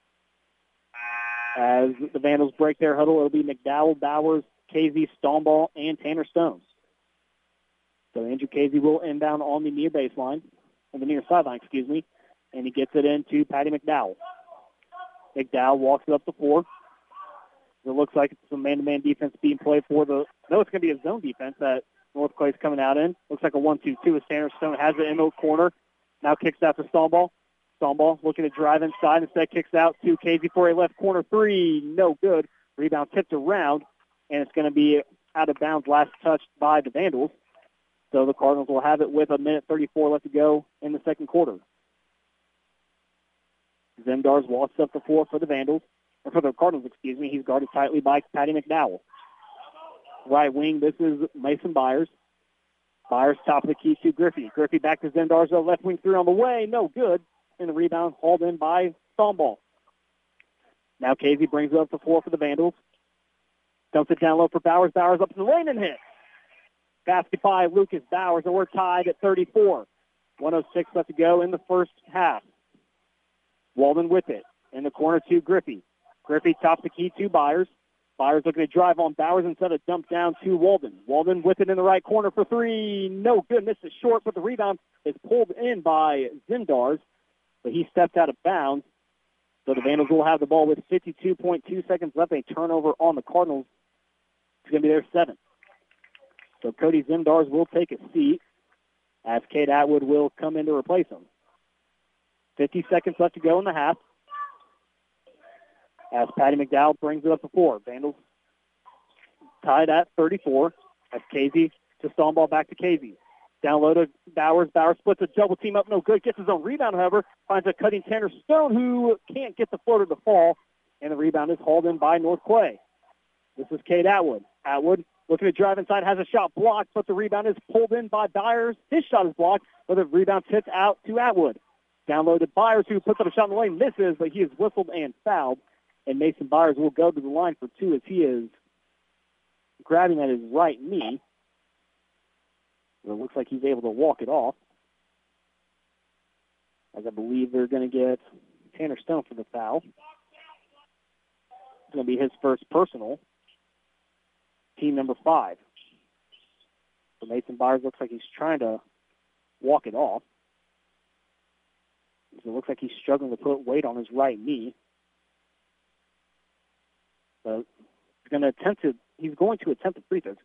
As the Vandals break their huddle, it'll be McDowell, Bowers, KZ, Stoneball, and Tanner Stones. So Andrew KZ will inbound on the near baseline, on the near sideline, and he gets it into Patty McDowell. McDowell walks it up the floor. It looks like it's some man-to-man defense being played for the... No, it's going to be a zone defense that North Clay's coming out in. Looks like a 1-2-2 as Tanner Stone has it in the corner. Now kicks out to Stoneball. Stoneball looking to drive inside. Instead kicks out to KZ for a left corner 3. No good. Rebound tipped around, and it's going to be out of bounds, last touched by the Vandals. So the Cardinals will have it with 1:34 left to go in the second quarter. Zimdars walks up the floor for the Vandals, or for the Cardinals, He's guarded tightly by Patty McDowell. Right wing, this is Mason Byers. Byers top of the key to Griffey. Griffey back to Zimdars, left wing 3 on the way, no good. And the rebound hauled in by Stoneball. Now KZ brings it up the floor for the Vandals. Dumps it down low for Bowers. Bowers up to the lane and hit. Basket by Lucas Bowers, and we're tied at 34. 1:06 left to go in the first half. Walden with it. In the corner to Griffey. Griffey tops the key to Byers. Byers looking to drive on Bowers instead of dump down to Walden. Walden with it in the right corner for 3. No good. Misses short, but the rebound is pulled in by Zimdars. But he stepped out of bounds. So the Vandals will have the ball with 52.2 seconds left. A turnover on the Cardinals. It's going to be their 7th. So Cody Zimdars will take a seat as Kate Atwood will come in to replace him. 50 seconds left to go in the half as Patty McDowell brings it up to 4. Vandals tied at 34 as KZ to Stoneball back to KZ. Down low to Bowers. Bowers splits a double team up, no good. Gets his own rebound, however. Finds a cutting Tanner Stone who can't get the floater to fall. And the rebound is hauled in by North Clay. This is Kate Atwood. Atwood looking to drive inside, has a shot blocked, but the rebound is pulled in by Byers. His shot is blocked, but the rebound tipped out to Atwood. Down low to Byers, who puts up a shot in the lane, misses, but he is whistled and fouled. And Mason Byers will go to the line for 2 as he is grabbing at his right knee. It looks like he's able to walk it off. As I believe they're going to get Tanner Stone for the foul. It's going to be his first personal. Team number 5. So Mason Byers looks like he's trying to walk it off. So it looks like he's struggling to put weight on his right knee. So he's going to attempt the free throws,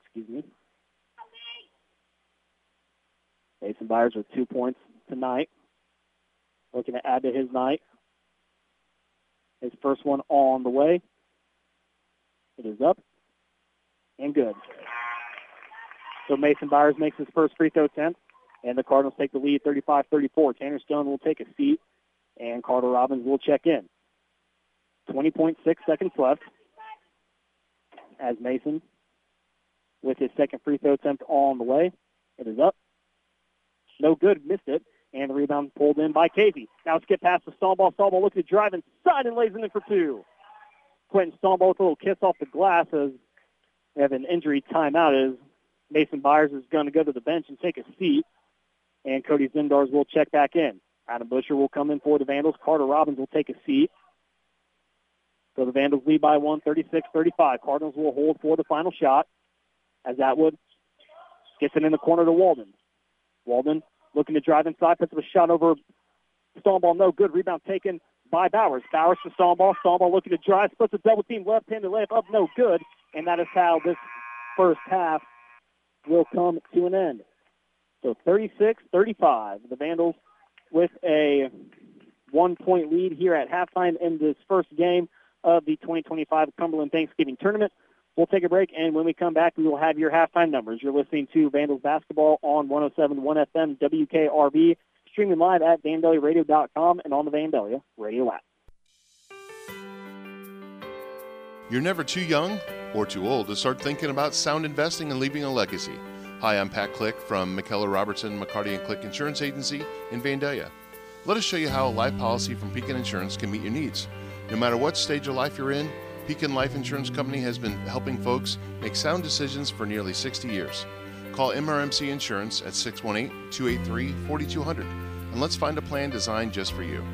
Mason Byers with 2 points tonight. Looking to add to his night. His first one on the way. It is up and good. So Mason Byers makes his first free throw attempt, and the Cardinals take the lead 35-34. Tanner Stone will take a seat, and Carter Robbins will check in. 20.6 seconds left as Mason with his second free throw attempt on the way. It is up. No good, missed it, and the rebound pulled in by Casey. Now skip past the Stoneball. Stoneball looks to drive inside and lays it in for 2. Quentin Stoneball with a little kiss off the glass as we have an injury timeout as Mason Byers is going to go to the bench and take a seat. and Cody Zindars will check back in. Adam Busher will come in for the Vandals. Carter Robbins will take a seat. So the Vandals lead by 1, 36-35. Cardinals will hold for the final shot as Atwood gets it in the corner to Walden. Walden looking to drive inside, puts up a shot over Stoneball, no good. Rebound taken by Bowers. Bowers to Stoneball. Stoneball looking to drive, splits a double team left-handed layup up, no good. And that is how this first half will come to an end. So 36-35. The Vandals with a 1-point lead here at halftime in this first game of the 2025 Cumberland Thanksgiving Tournament. We'll take a break, and when we come back, we will have your halftime numbers. You're listening to Vandals Basketball on 107.1 FM WKRB, streaming live at VandaliaRadio.com and on the Vandalia Radio app. You're never too young or too old to start thinking about sound investing and leaving a legacy. Hi, I'm Pat Click from McKellar Robertson McCarty & Click Insurance Agency in Vandalia. Let us show you how a life policy from Pekin Insurance can meet your needs. No matter what stage of life you're in, Pekin Life Insurance Company has been helping folks make sound decisions for nearly 60 years. Call MRMC Insurance at 618-283-4200 and let's find a plan designed just for you.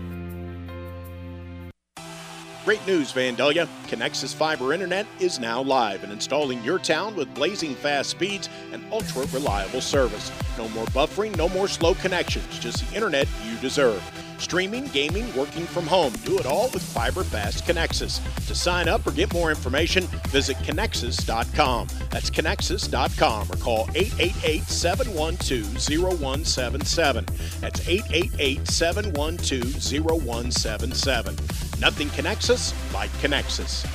Great news, Vandalia. Connexus Fiber Internet is now live and installing your town with blazing fast speeds and ultra-reliable service. No more buffering, no more slow connections, just the internet you deserve. Streaming, gaming, working from home. Do it all with Fiber Fast Connexus. To sign up or get more information, visit Connexus.com. That's Connexus.com or call 888-712-0177. That's 888-712-0177. Nothing connects us like Connexus.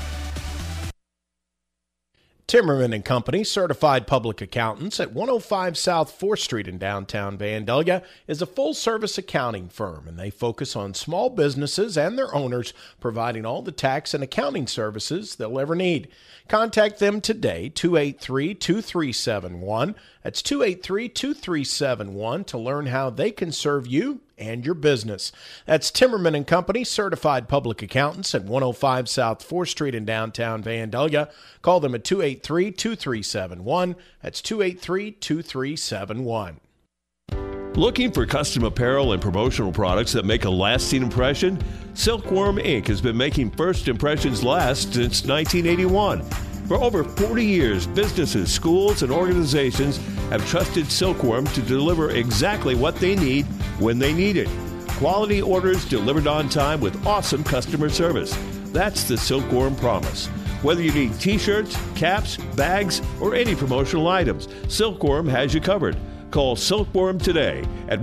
Timmerman and Company, certified public accountants at 105 South 4th Street in downtown Vandalia, is a full-service accounting firm, and they focus on small businesses and their owners, providing all the tax and accounting services they'll ever need. Contact them today, 283-2371. That's 283-2371 to learn how they can serve you and your business. That's Timmerman and Company, certified public accountants at 105 South 4th Street in downtown Vandalia. Call them at 283-2371. That's 283-2371. Looking for custom apparel and promotional products that make a lasting impression? Silkworm Inc. has been making first impressions last since 1981. For over 40 years, businesses, schools, and organizations have trusted Silkworm to deliver exactly what they need when they need it. Quality orders delivered on time with awesome customer service. That's the Silkworm promise. Whether you need t-shirts, caps, bags, or any promotional items, Silkworm has you covered. Call Silkworm today at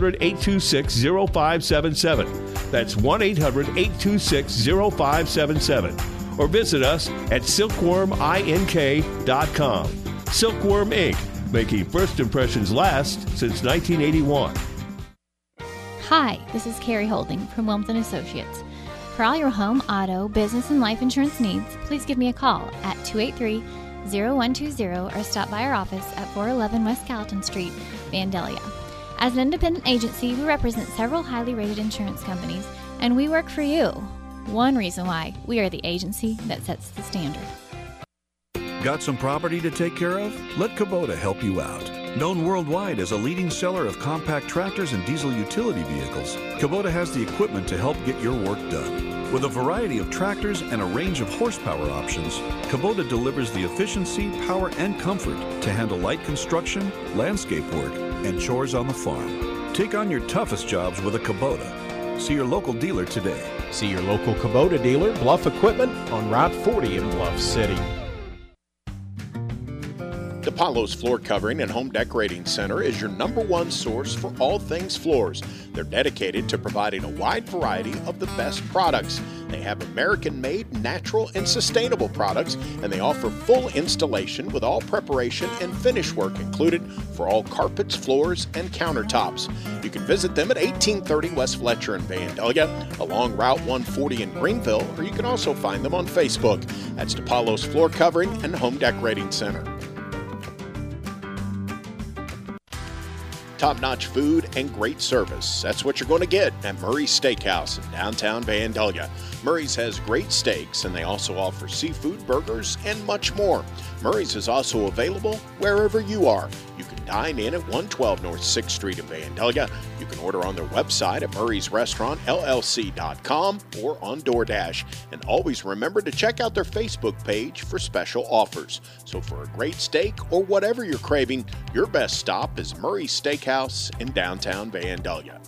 1-800-826-0577. That's 1-800-826-0577. Or visit us at silkwormink.com. Silkworm Inc., making first impressions last since 1981. Hi, this is Carrie Holding from Wilmington Associates. For all your home, auto, business, and life insurance needs, please give me a call at 283-0120 or stop by our office at 411 West Gallatin Street, Vandalia. As an independent agency, we represent several highly rated insurance companies, and we work for you. One reason why we are the agency that sets the standard. Got some property to take care of? Let Kubota help you out. Known worldwide as a leading seller of compact tractors and diesel utility vehicles, Kubota has the equipment to help get your work done. With a variety of tractors and a range of horsepower options, Kubota delivers the efficiency, power, and comfort to handle light construction, landscape work, and chores on the farm. Take on your toughest jobs with a Kubota. See your local dealer today. See your local Kubota dealer, Bluff Equipment, on Route 40 in Bluff City. DePaulo's Floor Covering and Home Decorating Center is your #1 source for all things floors. They're dedicated to providing a wide variety of the best products. They have American-made, natural, and sustainable products, and they offer full installation with all preparation and finish work included for all carpets, floors, and countertops. You can visit them at 1830 West Fletcher in Vandalia, along Route 140 in Greenville, or you can also find them on Facebook. That's DePaulo's Floor Covering and Home Decorating Center. Top-notch food and great service. That's what you're going to get at Murray's Steakhouse in downtown Vandalia. Murray's has great steaks, and they also offer seafood, burgers, and much more. Murray's is also available wherever you are. You can dine in at 112 North 6th Street in Vandalia. You can order on their website at murraysrestaurantllc.com or on DoorDash. And always remember to check out their Facebook page for special offers. So for a great steak or whatever you're craving, your best stop is Murray's Steakhouse in downtown Vandalia.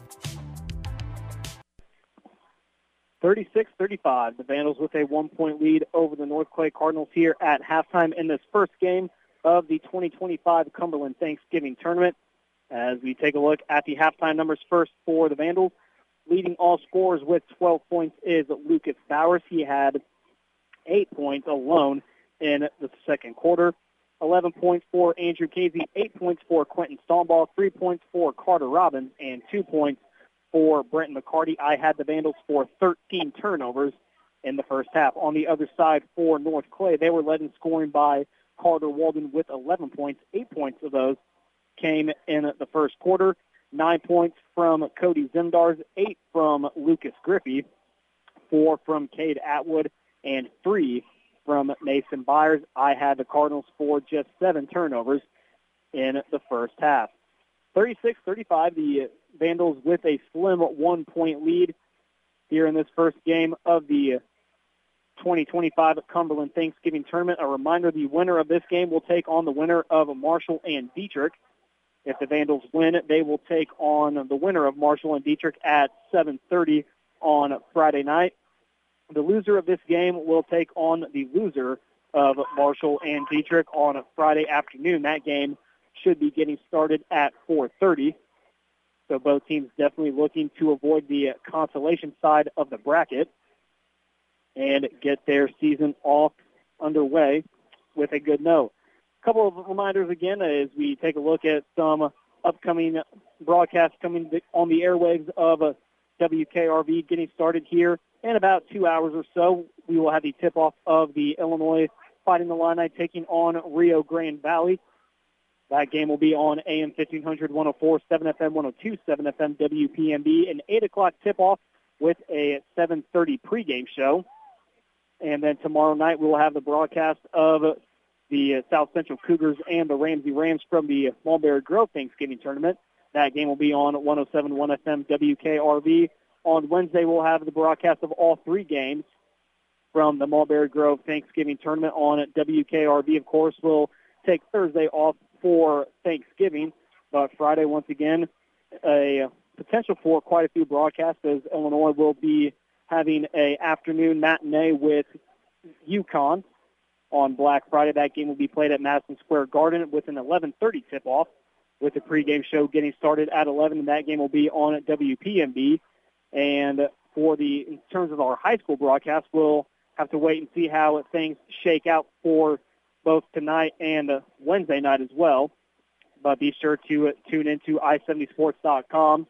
36-35, the Vandals with a 1-point lead over the North Clay Cardinals here at halftime in this first game of the 2025 Cumberland Thanksgiving Tournament. As we take a look at the halftime numbers first for the Vandals, leading all scorers with 12 points is Lucas Bowers. He had 8 points alone in the second quarter. 11 points for Andrew Casey, 8 points for Quentin Stoneball, 3 points for Carter Robbins, and 2 points for Brenton McCarty. I had the Vandals for 13 turnovers in the first half. On the other side for North Clay, they were led in scoring by Carter Walden with 11 points. 8 points of those came in the first quarter. 9 points from Cody Zimdars, 8 from Lucas Griffey, 4 from Cade Atwood, and 3 from Mason Byers. I had the Cardinals for just 7 turnovers in the first half. 36-35, the Vandals with a slim 1-point lead here in this first game of the 2025 Cumberland Thanksgiving Tournament. A reminder, the winner of this game will take on the winner of Marshall and Dietrich. If the Vandals win, they will take on the winner of Marshall and Dietrich at 7:30 on Friday night. The loser of this game will take on the loser of Marshall and Dietrich on Friday afternoon. That game should be getting started at 4:30. So both teams definitely looking to avoid the consolation side of the bracket and get their season off underway with a good note. A couple of reminders again as we take a look at some upcoming broadcasts coming on the airwaves of WKRV getting started here in about 2 hours or so. We will have the tip-off of the Illinois Fighting Illini taking on Rio Grande Valley. That game will be on AM 1500, 104.7 FM, 102.7 FM, WPMB, an 8 o'clock tip-off with a 7:30 pregame show. And then tomorrow night we will have the broadcast of the South Central Cougars and the Ramsey Rams from the Mulberry Grove Thanksgiving Tournament. That game will be on 107.1 FM, WKRV. On Wednesday we'll have the broadcast of all 3 games from the Mulberry Grove Thanksgiving Tournament on WKRV. Of course, we'll take Thursday off for Thanksgiving, but Friday, once again, a potential for quite a few broadcasts as Illinois will be having an afternoon matinee with UConn on Black Friday. That game will be played at Madison Square Garden with an 11:30 tip-off, with the pregame show getting started at 11, and that game will be on WPMB. And in terms of our high school broadcast, we'll have to wait and see how things shake out for both tonight and Wednesday night as well. But be sure to tune into i70sports.com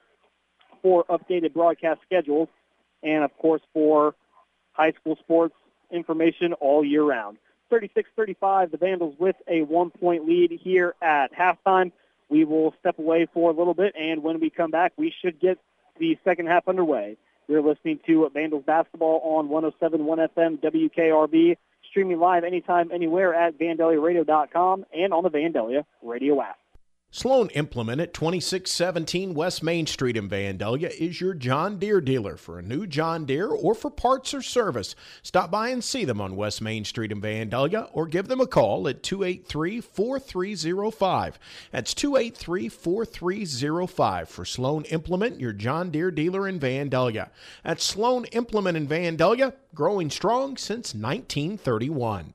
for updated broadcast schedules and, of course, for high school sports information all year round. 36-35, the Vandals with a 1-point lead here at halftime. We will step away for a little bit, and when we come back, we should get the second half underway. You're listening to Vandals basketball on 107.1 FM WKRB. Streaming live anytime, anywhere at VandaliaRadio.com and on the Vandalia Radio app. Sloan Implement at 2617 West Main Street in Vandalia is your John Deere dealer. For a new John Deere or for parts or service, stop by and see them on West Main Street in Vandalia or give them a call at 283-4305. That's 283-4305 for Sloan Implement, your John Deere dealer in Vandalia. At Sloan Implement in Vandalia, growing strong since 1931.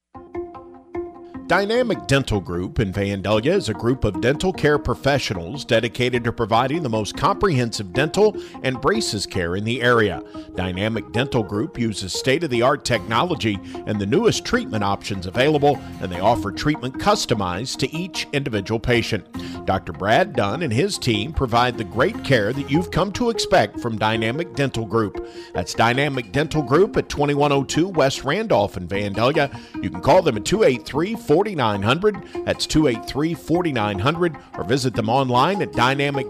Dynamic Dental Group in Vandalia is a group of dental care professionals dedicated to providing the most comprehensive dental and braces care in the area. Dynamic Dental Group uses state-of-the-art technology and the newest treatment options available, and they offer treatment customized to each individual patient. Dr. Brad Dunn and his team provide the great care that you've come to expect from Dynamic Dental Group. That's Dynamic Dental Group at 2102 West Randolph in Vandalia. You can call them at 283-4900. That's 283-4900, or visit them online at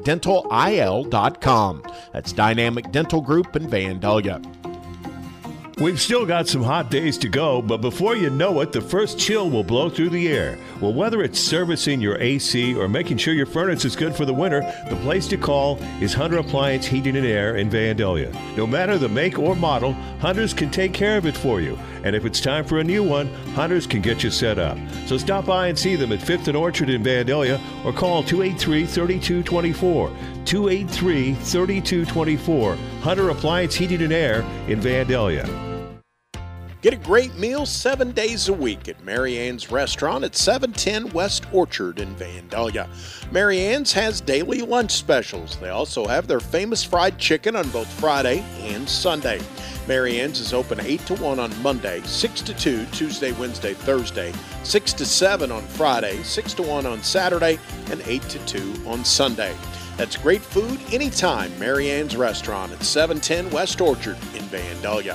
dynamicdentalil.com. That's Dynamic Dental Group in Vandalia. We've still got some hot days to go, but before you know it, the first chill will blow through the air. Well, whether it's servicing your AC or making sure your furnace is good for the winter, the place to call is Hunter Appliance Heating and Air in Vandalia. No matter the make or model, Hunters can take care of it for you. And if it's time for a new one, Hunters can get you set up. So stop by and see them at 5th and Orchard in Vandalia or call 283-3224. 283-3224. Hunter Appliance Heating and Air in Vandalia. Get a great meal 7 days a week at Mary Ann's Restaurant at 710 West Orchard in Vandalia. Mary Ann's has daily lunch specials. They also have their famous fried chicken on both Friday and Sunday. Mary Ann's is open 8 to 1 on Monday, 6 to 2 Tuesday, Wednesday, Thursday, 6 to 7 on Friday, 6 to 1 on Saturday, and 8 to 2 on Sunday. That's great food anytime. Mary Ann's Restaurant at 710 West Orchard in Vandalia.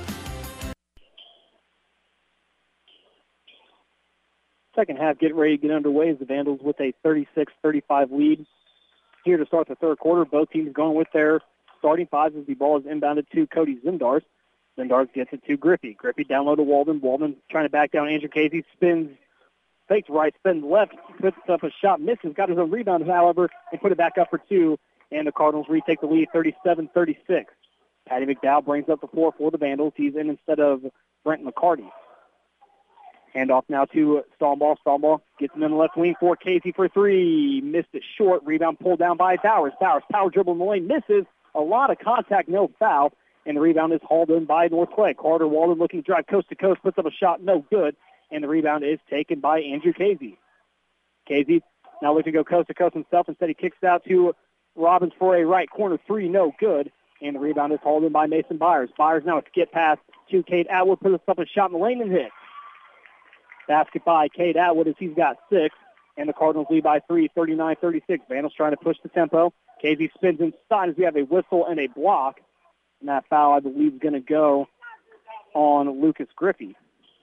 Second half getting ready to get underway as the Vandals with a 36-35 lead. Here to start the third quarter, both teams going with their starting fives as the ball is inbounded to Cody Zindars. Zindars gets it to Griffey. Griffey down low to Walden. Walden trying to back down Andrew Casey. Spins, fakes right, spins left, puts up a shot, misses, got his own rebound, however, and put it back up for two. And the Cardinals retake the lead 37-36. Patty McDowell brings up the floor for the Vandals. He's in instead of Brent McCarty. Handoff now to Stoneball. Stoneball gets him in the left wing for Casey for three. Missed it short. Rebound pulled down by Bowers. Bowers power dribble in the lane. Misses. A lot of contact, no foul. And the rebound is hauled in by North Clay. Carter Walden looking to drive coast to coast. Puts up a shot. No good. And the rebound is taken by Andrew Casey. Casey now looking to go coast to coast himself. Instead he kicks it out to Robbins for a right corner three. No good. And the rebound is hauled in by Mason Byers. Byers now a skip pass to Cade Atwood. Puts up a shot in the lane and hits. Basket by Cade Atwood as he's got 6, and the Cardinals lead by 3, 39-36. Vandals trying to push the tempo. Casey spins inside as we have a whistle and a block. And that foul, I believe, is going to go on Lucas Griffey.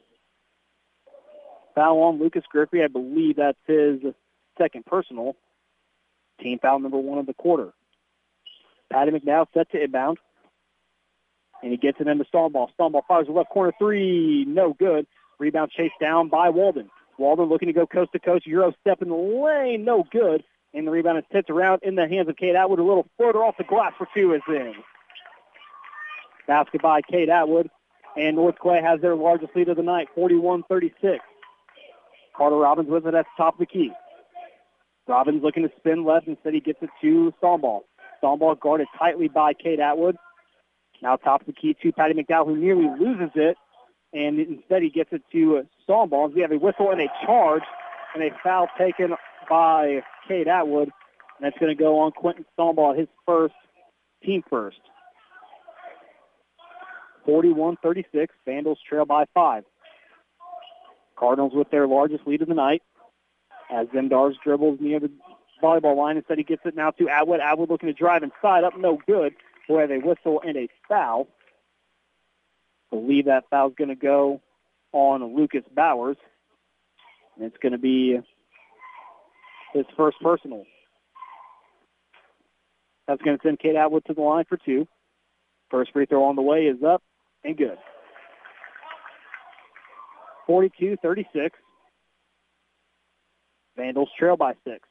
Foul on Lucas Griffey. I believe that's his second personal. Team foul number 1 of the quarter. Patty McDowell set to inbound. And he gets it into Stoneball. Stoneball fires the left corner three. No good. Rebound chased down by Walden. Walden looking to go coast to coast. Euro step in the lane. No good. And the rebound is tipped around in the hands of Cade Atwood. A little floater off the glass for two is in. Basket by Cade Atwood. And North Clay has their largest lead of the night, 41-36. Carter Robbins with it at the top of the key. Robbins looking to spin left. Instead he gets it to Stoneball. Stoneball guarded tightly by Cade Atwood. Now top of the key to Patty McDowell, who nearly loses it. And instead he gets it to Stoneball. We have a whistle and a charge and a foul taken by Cade Atwood. And that's going to go on Quentin Stoneball, his first, team first. 41-36. Vandals trail by 5. Cardinals with their largest lead of the night. As Zindars dribbles near the volleyball line. Instead he gets it now to Atwood. Atwood looking to drive inside. Up no good. We have a whistle and a foul. I believe that foul's going to go on Lucas Bowers. And it's going to be his first personal. That's going to send Cade Atwood to the line for 2. First free throw on the way is up and good. 42-36. Vandals trail by 6.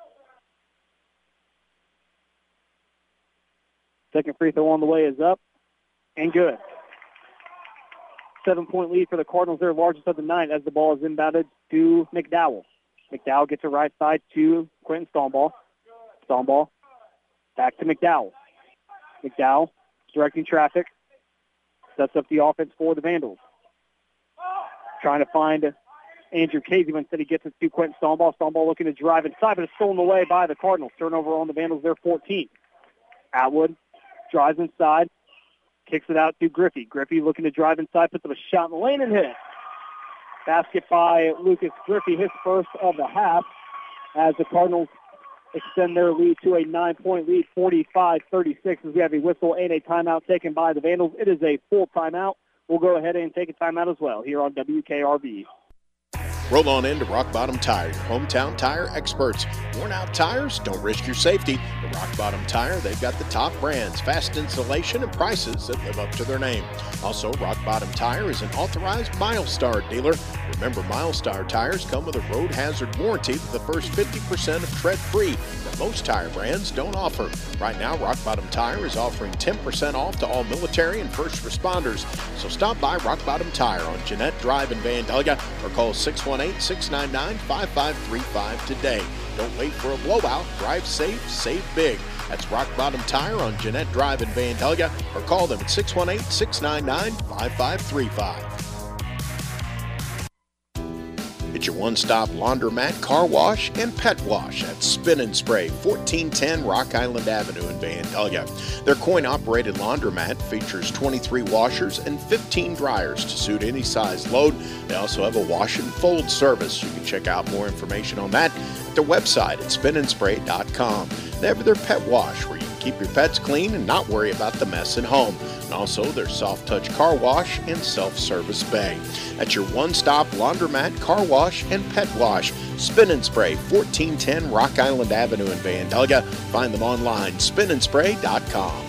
Second free throw on the way is up and good. 7-point lead for the Cardinals, their largest of the night, as the ball is inbounded to McDowell. McDowell gets it right side to Quentin Stoneball. Stoneball back to McDowell. McDowell directing traffic. Sets up the offense for the Vandals. Trying to find Andrew Casey, but instead he gets it to Quentin Stoneball. Stoneball looking to drive inside, but it's stolen away by the Cardinals. Turnover on the Vandals, their 14th. Atwood drives inside. Kicks it out to Griffey. Griffey looking to drive inside, puts up a shot in the lane and hit. Basket by Lucas Griffey, his first of the half, as the Cardinals extend their lead to a 9-point lead, 45-36, as we have a whistle and a timeout taken by the Vandals. It is a full timeout. We'll go ahead and take a timeout as well here on WKRB. Roll on into Rock Bottom Tire, your hometown tire experts. Worn out tires? Don't risk your safety. At Rock Bottom Tire, they've got the top brands, fast installation, and prices that live up to their name. Also, Rock Bottom Tire is an authorized MileStar dealer. Remember, MileStar tires come with a road hazard warranty with the first 50% of tread-free that most tire brands don't offer. Right now, Rock Bottom Tire is offering 10% off to all military and first responders. So stop by Rock Bottom Tire on Jeanette Drive in Vandalia or call 618-699-5535 today. Don't wait for a blowout. Drive safe, save big. That's Rock Bottom Tire on Jeanette Drive in Vandalia or call them at 618-699-5535. It's your one-stop laundromat, car wash, and pet wash at Spin and Spray, 1410 Rock Island Avenue in Vandalia. Their coin-operated laundromat features 23 washers and 15 dryers to suit any size load. They also have a wash and fold service. You can check out more information on that at their website at spinandspray.com. They have their pet wash where you can keep your pets clean and not worry about the mess at home. And also their soft touch car wash and self-service bay. That's your one-stop laundromat, car wash, and pet wash. Spin and Spray, 1410 Rock Island Avenue in Vandalia. Find them online, spinandspray.com.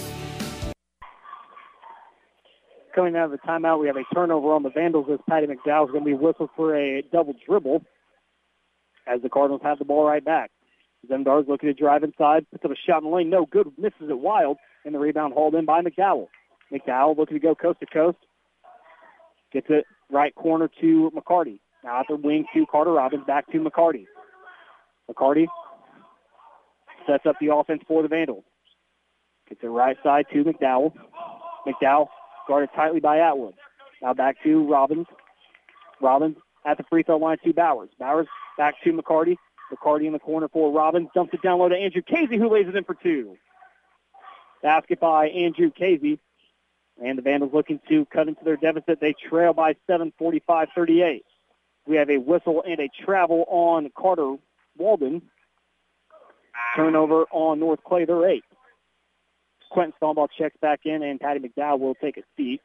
Coming out of the timeout, we have a turnover on the Vandals as Patty McDowell is going to be whistled for a double dribble as the Cardinals have the ball right back. Zemdar's looking to drive inside, puts up a shot in the lane, no good, misses it wild, and the rebound hauled in by McDowell. McDowell looking to go coast to coast, gets it right corner to McCarty. Now at the wing to Carter Robbins, back to McCarty. McCarty sets up the offense for the Vandals. Gets it right side to McDowell. McDowell guarded tightly by Atwood. Now back to Robbins. Robbins at the free throw line to Bowers. Bowers back to McCarty. McCarty in the corner for Robbins. Dumps it down low to Andrew Casey, who lays it in for two. Basket by Andrew Casey. And the Vandals looking to cut into their deficit. They trail by 7, 45-38. We have a whistle and a travel on Carter Walden. Turnover on North Clay, they're 8. Quentin Stoneball checks back in, and Patty McDowell will take a seat.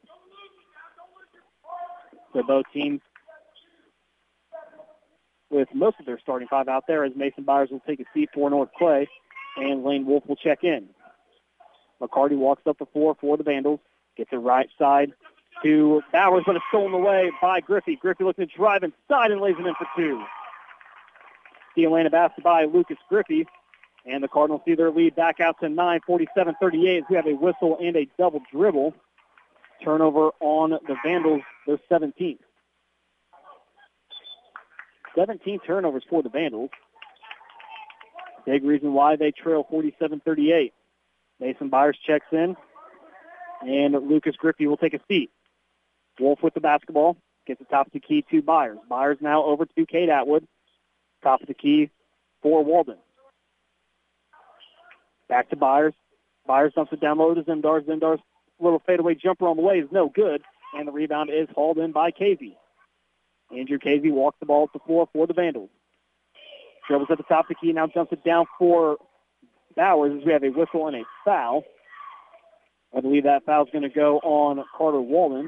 So both teams with most of their starting five out there, as Mason Byers will take a seat for North Clay, and Lane Wolf will check in. McCarty walks up the floor for the Vandals, gets it right side to Bowers, but it's stolen away by Griffey. Griffey looking to drive inside and lays it in for two. The Atlanta basket by Lucas Griffey, and the Cardinals see their lead back out to 9, 47-38 as we have a whistle and a double dribble. Turnover on the Vandals, their 17th. 17 turnovers for the Vandals. Big reason why they trail 47-38. Mason Byers checks in, and Lucas Griffey will take a seat. Wolf with the basketball, gets the top of the key to Byers. Byers now over to Cade Atwood. Top of the key for Walden. Back to Byers. Byers dumps it down low to Zemdar. Zemdar's little fadeaway jumper on the way is no good, and the rebound is hauled in by Casey. Andrew Casey walks the ball up the floor for the Vandals. Dribbles at the top of the key, now jumps it down for Bowers as we have a whistle and a foul. I believe that foul is going to go on Carter Walden.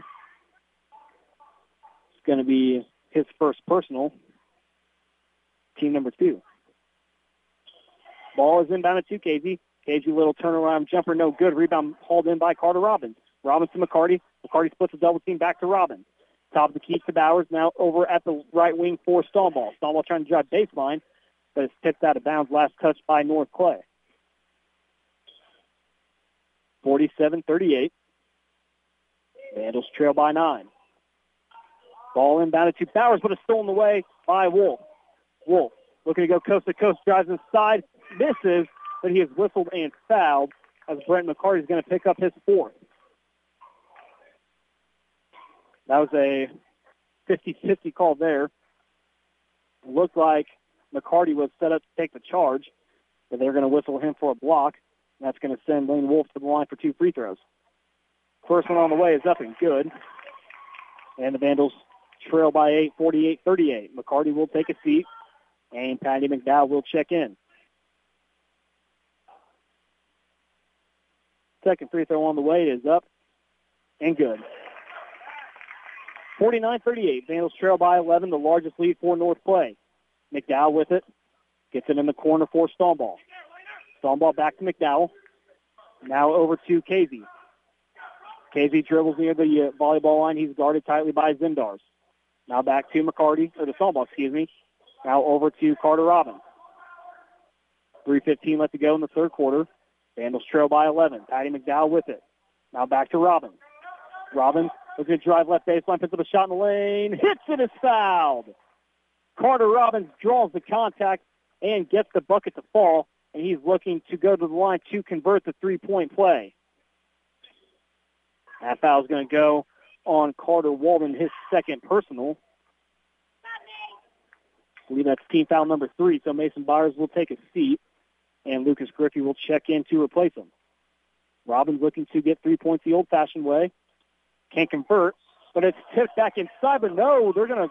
It's going to be his first personal. Team number 2. Ball is inbounded to Casey. Casey, little turnaround jumper, no good. Rebound hauled in by Carter Robbins. Robbins to McCarty. McCarty splits the double team back to Robbins. Top of the key to Bowers, now over at the right wing for Stoneball. Stoneball trying to drive baseline, but it's tipped out of bounds. Last touch by North Clay. 47-38. Vandals trail by 9. Ball inbounded to Bowers, but it's stolen away by Wolf. Wolf looking to go coast to coast, drives inside, misses, but he is whistled and fouled as Brent McCarty is going to pick up his 4th. That was a 50-50 call there. It looked like McCarty was set up to take the charge, but they're going to whistle him for a block. That's going to send Lane Wolf to the line for 2 free throws. First one on the way is up and good. And the Vandals trail by 8, 48-38. McCarty will take a seat, and Patty McDowell will check in. Second free throw on the way is up and good. 49-38. Vandals trail by 11, the largest lead for North Clay. McDowell with it. Gets it in the corner for Stoneball. Stoneball back to McDowell. Now over to Casey. Casey dribbles near the volleyball line. He's guarded tightly by Zimdars. Now back to McCarty, or the Stoneball, excuse me. Now over to Carter Robbins. 3:15 left to go in the third quarter. Vandals trail by 11. Patty McDowell with it. Now back to Robbins. Robbins looking to drive left baseline, puts up a shot in the lane, hits it, is fouled. Carter Robbins draws the contact and gets the bucket to fall, and he's looking to go to the line to convert the three-point play. That foul is going to go on Carter Walden, his second personal. I believe that's team foul number 3, so Mason Byers will take a seat, and Lucas Griffey will check in to replace him. Robbins looking to get 3 points the old-fashioned way. Can't convert, but it's tipped back inside, but no, they're going to...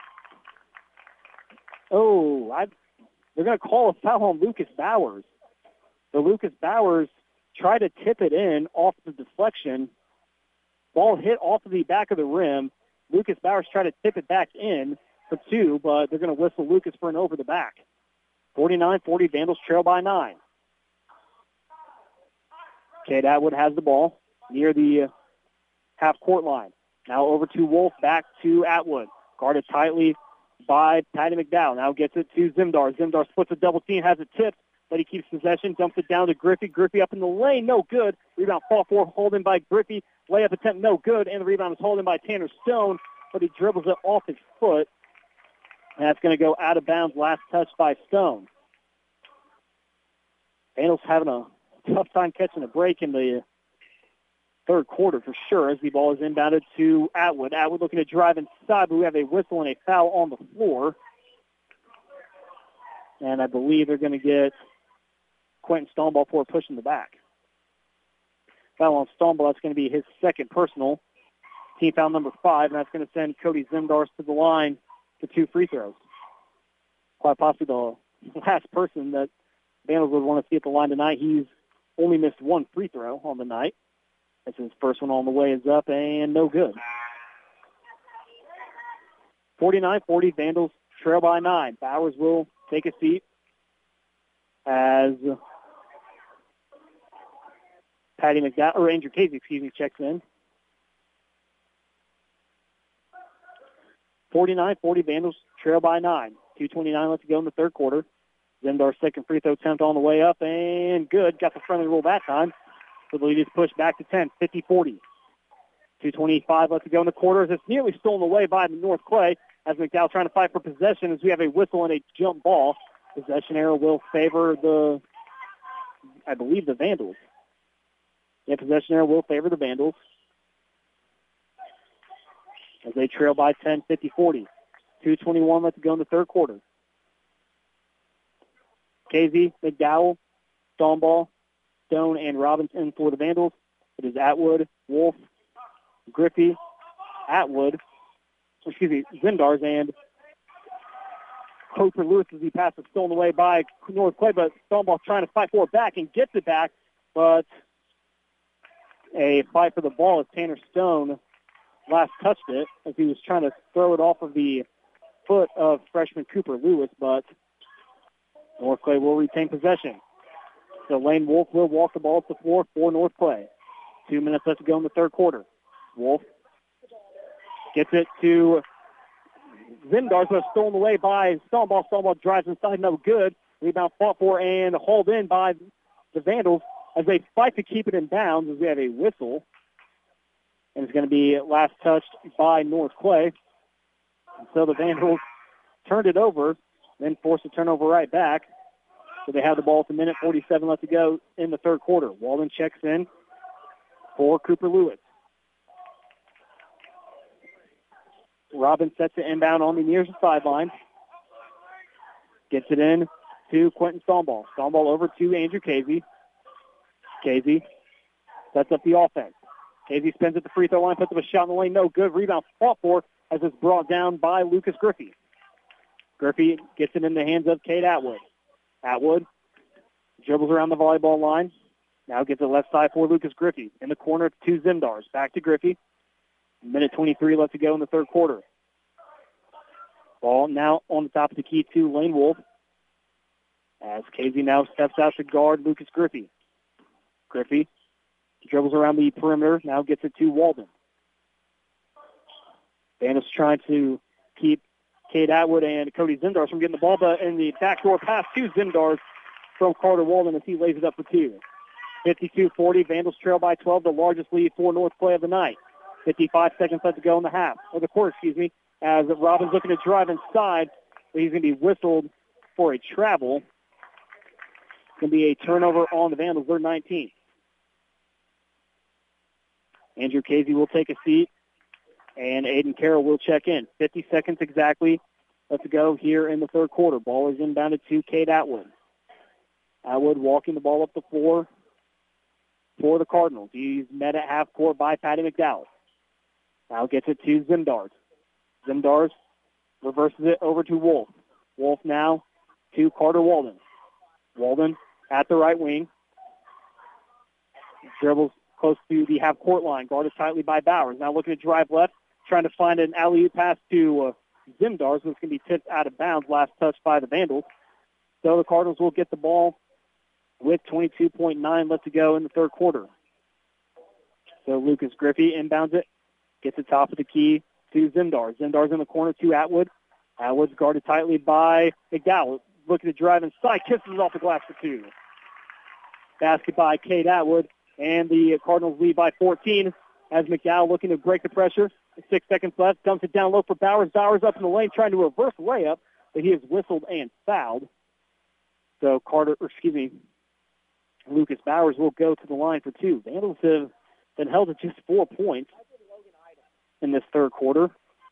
they're going to call a foul on Lucas Bowers. So Lucas Bowers tried to tip it in off the deflection. Ball hit off of the back of the rim. Lucas Bowers tried to tip it back in for 2, but they're going to whistle Lucas for an over the back. 49-40, Vandals trail by 9. Cade Atwood has the ball near the half-court line. Now over to Wolf, back to Atwood. Guarded tightly by Patty McDowell. Now gets it to Zimdar. Zimdar splits a double team, has it tipped, but he keeps possession, dumps it down to Griffey. Griffey up in the lane, no good. Rebound fought for, holding by Griffey. Layup attempt, no good, and the rebound is holding by Tanner Stone, but he dribbles it off his foot, and that's going to go out of bounds. Last touch by Stone. Vandals having a tough time catching a break in the third quarter for sure as the ball is inbounded to Atwood. Atwood looking to drive inside, but we have a whistle and a foul on the floor. And I believe they're going to get Quentin Stoneball for pushing the back. Foul on Stoneball, that's going to be his second personal. Team foul number 5, and that's going to send Cody Zimdars to the line for 2 free throws. Quite possibly the last person that Vandals would want to see at the line tonight. He's only missed 1 free throw on the night. That's his first one on the way is up and no good. 49-40, Vandals trail by 9. Bowers will take a seat as Patty McDowell, or Andrew Casey, checks in. 49-40, Vandals trail by 9. 2:29 left to go in the third quarter. Zimdar's second free throw attempt on the way up and good. Got the friendly roll that time. So the lead is pushed back to 10, 50-40. 2:25 left to go in the quarters. It's nearly stolen away by North Clay as McDowell trying to fight for possession as we have a whistle and a jump ball. Possession arrow will favor the Vandals. Yeah, possession arrow will favor the Vandals as they trail by 10, 50-40. 2:21 left to go in the third quarter. Casey, McDowell, Stoneball, Stone, and Robinson for the Vandals. It is Atwood, Wolf, Griffey, Zimdars, and Cooper Lewis as he passes stolen away by North Clay, but Stoneball trying to fight for it back and gets it back, but a fight for the ball as Tanner Stone last touched it as he was trying to throw it off of the foot of freshman Cooper Lewis, but North Clay will retain possession. So Lane Wolf will walk the ball to the floor for North Clay. 2 minutes left to go in the third quarter. Wolf gets it to Zimdars, but stolen away by Stoneball. Stoneball drives inside, no good. Rebound fought for and hauled in by the Vandals as they fight to keep it in bounds as we have a whistle. And it's going to be last touched by North Clay. And so the Vandals turned it over, then forced a turnover right back. So they have the ball with 1:47 left to go in the third quarter. Walden checks in for Cooper Lewis. Robin sets the inbound on the nearest sideline. Gets it in to Quentin Stoneball. Stoneball over to Andrew Casey. Casey sets up the offense. Casey spins at the free throw line, puts up a shot in the lane. No good. Rebound fought for as it's brought down by Lucas Griffey. Griffey gets it in the hands of Cade Atwood. Atwood dribbles around the volleyball line. Now gets it left side for Lucas Griffey. In the corner to Zimdars. Back to Griffey. Minute 23 left to go in the third quarter. Ball now on the top of the key to Lane Wolf. As Casey now steps out to guard Lucas Griffey. Griffey dribbles around the perimeter, now gets it to Walden. Vandals trying to keep Cade Atwood and Cody Zimdars from getting the ball, but in the backdoor pass to Zimdars from Carter Walden as he lays it up for two. 52-40, Vandals trail by 12, the largest lead for North Clay of the night. 55 seconds left to go in the quarter, as Robbins looking to drive inside, but he's going to be whistled for a travel. It's going to be a turnover on the Vandals, they're 19. Andrew Casey will take a seat, and Aiden Carroll will check in. 50 seconds exactly left to go here in the third quarter. Ball is inbounded to Cade Atwood. Atwood walking the ball up the floor for the Cardinals. He's met at half court by Patty McDowell. Now gets it to Zimdars. Zimdars reverses it over to Wolf. Wolf now to Carter Walden. Walden at the right wing. Dribbles close to the half-court line, guarded tightly by Bowers. Now looking to drive left, trying to find an alley-oop pass to Zimdars, which can be tipped out of bounds, last touch by the Vandals. So the Cardinals will get the ball with 22.9 left to go in the third quarter. So Lucas Griffey inbounds it, gets the top of the key to Zimdars. Zimdars in the corner to Atwood. Atwood's guarded tightly by McDowell. Looking to drive inside, kisses it off the glass for two. Basket by Cade Atwood, and the Cardinals lead by 14 as McDowell looking to break the pressure. 6 seconds left, dumps it down low for Bowers. Bowers up in the lane trying to reverse layup, but he is whistled and fouled. So Lucas Bowers will go to the line for two. Vandals have been held at just 4 points in this third quarter,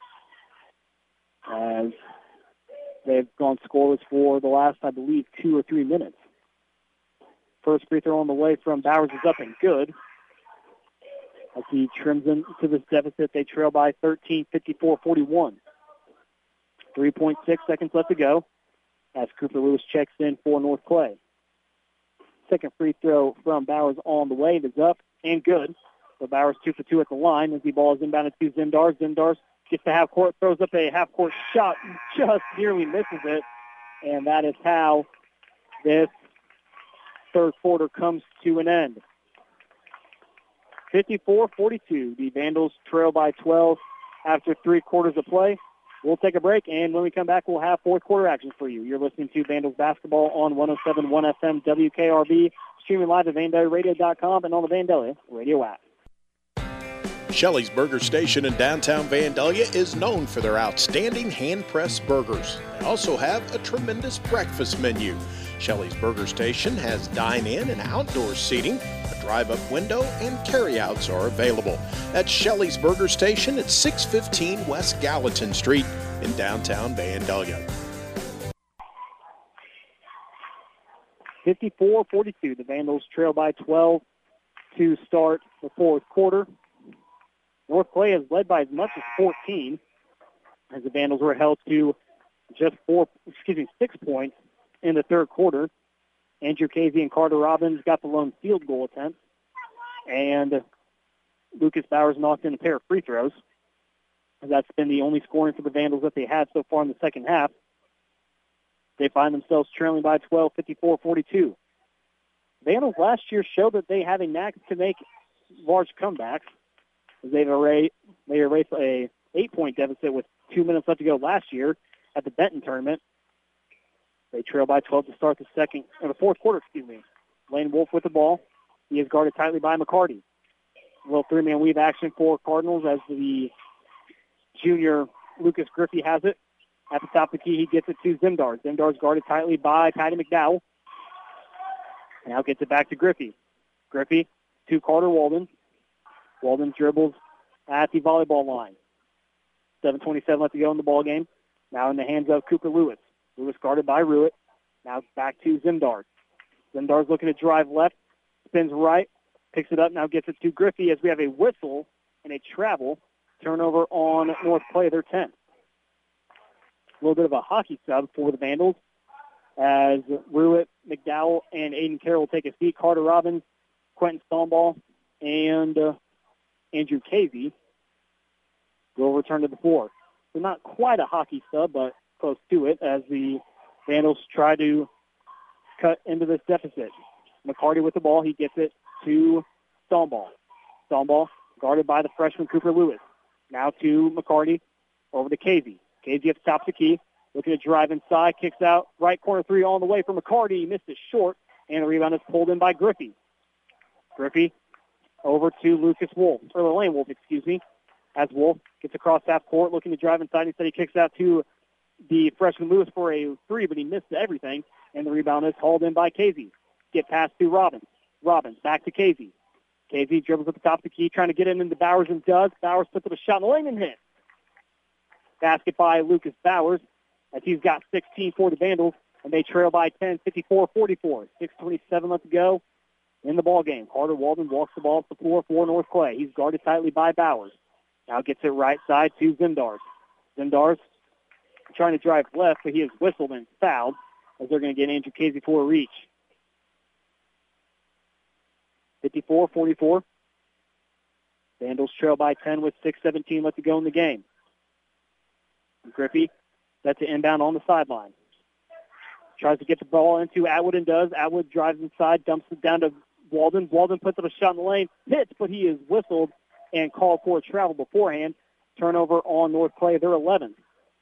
as they've gone scoreless for the last, I believe, 2 or 3 minutes. First free throw on the way from Bowers is up and good. As he trims into this deficit, they trail by 13, 54-41. 3.6 seconds left to go as Cooper Lewis checks in for North Clay. Second free throw from Bowers on the way is up and good. So Bowers 2 for 2 at the line as the ball is inbounded to Zimdars. Zimdars gets to half court, throws up a half court shot, just nearly misses it. And that is how this third quarter comes to an end. 54-42. The Vandals trail by 12 after 3 quarters of play. We'll take a break, and when we come back, we'll have fourth quarter action for you. You're listening to Vandals basketball on 107.1 FM WKRB, streaming live at VanDaliaRadio.com and on the Vandalia Radio app. Shelley's Burger Station in downtown Vandalia is known for their outstanding hand-pressed burgers. They also have a tremendous breakfast menu. Shelley's Burger Station has dine-in and outdoor seating, a drive-up window, and carryouts are available. That's Shelley's Burger Station at 615 West Gallatin Street in downtown Vandalia. 54-42. The Vandals trail by 12 to start the fourth quarter. North Clay has led by as much as 14 as the Vandals were held to just 6 points in the third quarter. Andrew Casey and Carter Robbins got the lone field goal attempt, and Lucas Bowers knocked in a pair of free throws. That's been the only scoring for the Vandals that they had so far in the second half. They find themselves trailing by 12, 54-42. Vandals last year showed that they have a knack to make large comebacks. They erased a 8-point deficit with 2 minutes left to go last year at the Benton tournament. They trail by 12 to start the fourth quarter. Lane Wolf with the ball. He is guarded tightly by McCarty. A little three-man weave action for Cardinals as the junior Lucas Griffey has it. At the top of the key, he gets it to Zimdars. Zimdars guarded tightly by Patty McDowell. Now gets it back to Griffey. Griffey to Carter Walden. Walden dribbles at the volleyball line. 7:27 left to go in the ball game. Now in the hands of Cooper Lewis. Lewis guarded by Ruitt. Now back to Zimdars. Zimdars looking to drive left. Spins right. Picks it up. Now gets it to Griffey as we have a whistle and a travel. Turnover on North Clay, their 10th. A little bit of a hockey sub for the Vandals as Ruitt, McDowell, and Aiden Carroll will take a seat. Carter Robbins, Quentin Stoneball, and Andrew Casey return to the floor. So not quite a hockey sub, but close to it as the Vandals try to cut into this deficit. McCarty with the ball. He gets it to Stoneball. Stoneball guarded by the freshman Cooper Lewis. Now to McCarty. Over to Casey. Casey at the top of the key. Looking to drive inside. Kicks out. Right corner three on the way for McCarty. He missed it short. And the rebound is pulled in by Griffey. Griffey over to Lucas Wolf. Or Lane Wolf, excuse me. As Wolf gets across half court. Looking to drive inside. Instead he kicks out to the freshman Lewis for a three. But he missed everything. And the rebound is hauled in by Casey. Get past to Robbins. Robbins back to Casey. Casey dribbles at the top of the key. Trying to get it into Bowers and does. Bowers puts up a shot in the lane and hits. Basket by Lucas Bowers as he's got 16 for the Vandals, and they trail by 10, 54-44. 6:27 left to go in the ball game. Carter Walden walks the ball up the floor for North Clay. He's guarded tightly by Bowers. Now gets it right side to Zimdars. Zimdars trying to drive left, but he is whistled and fouled as they're going to get Andrew Casey for a reach. 54-44. Vandals trail by 10 with 6:17 left to go in the game. Griffey sets it inbound on the sideline. Tries to get the ball into Atwood and does. Atwood drives inside, dumps it down to Walden. Walden puts up a shot in the lane, hits, but he is whistled and called for a travel beforehand. Turnover on North Clay. They're 11.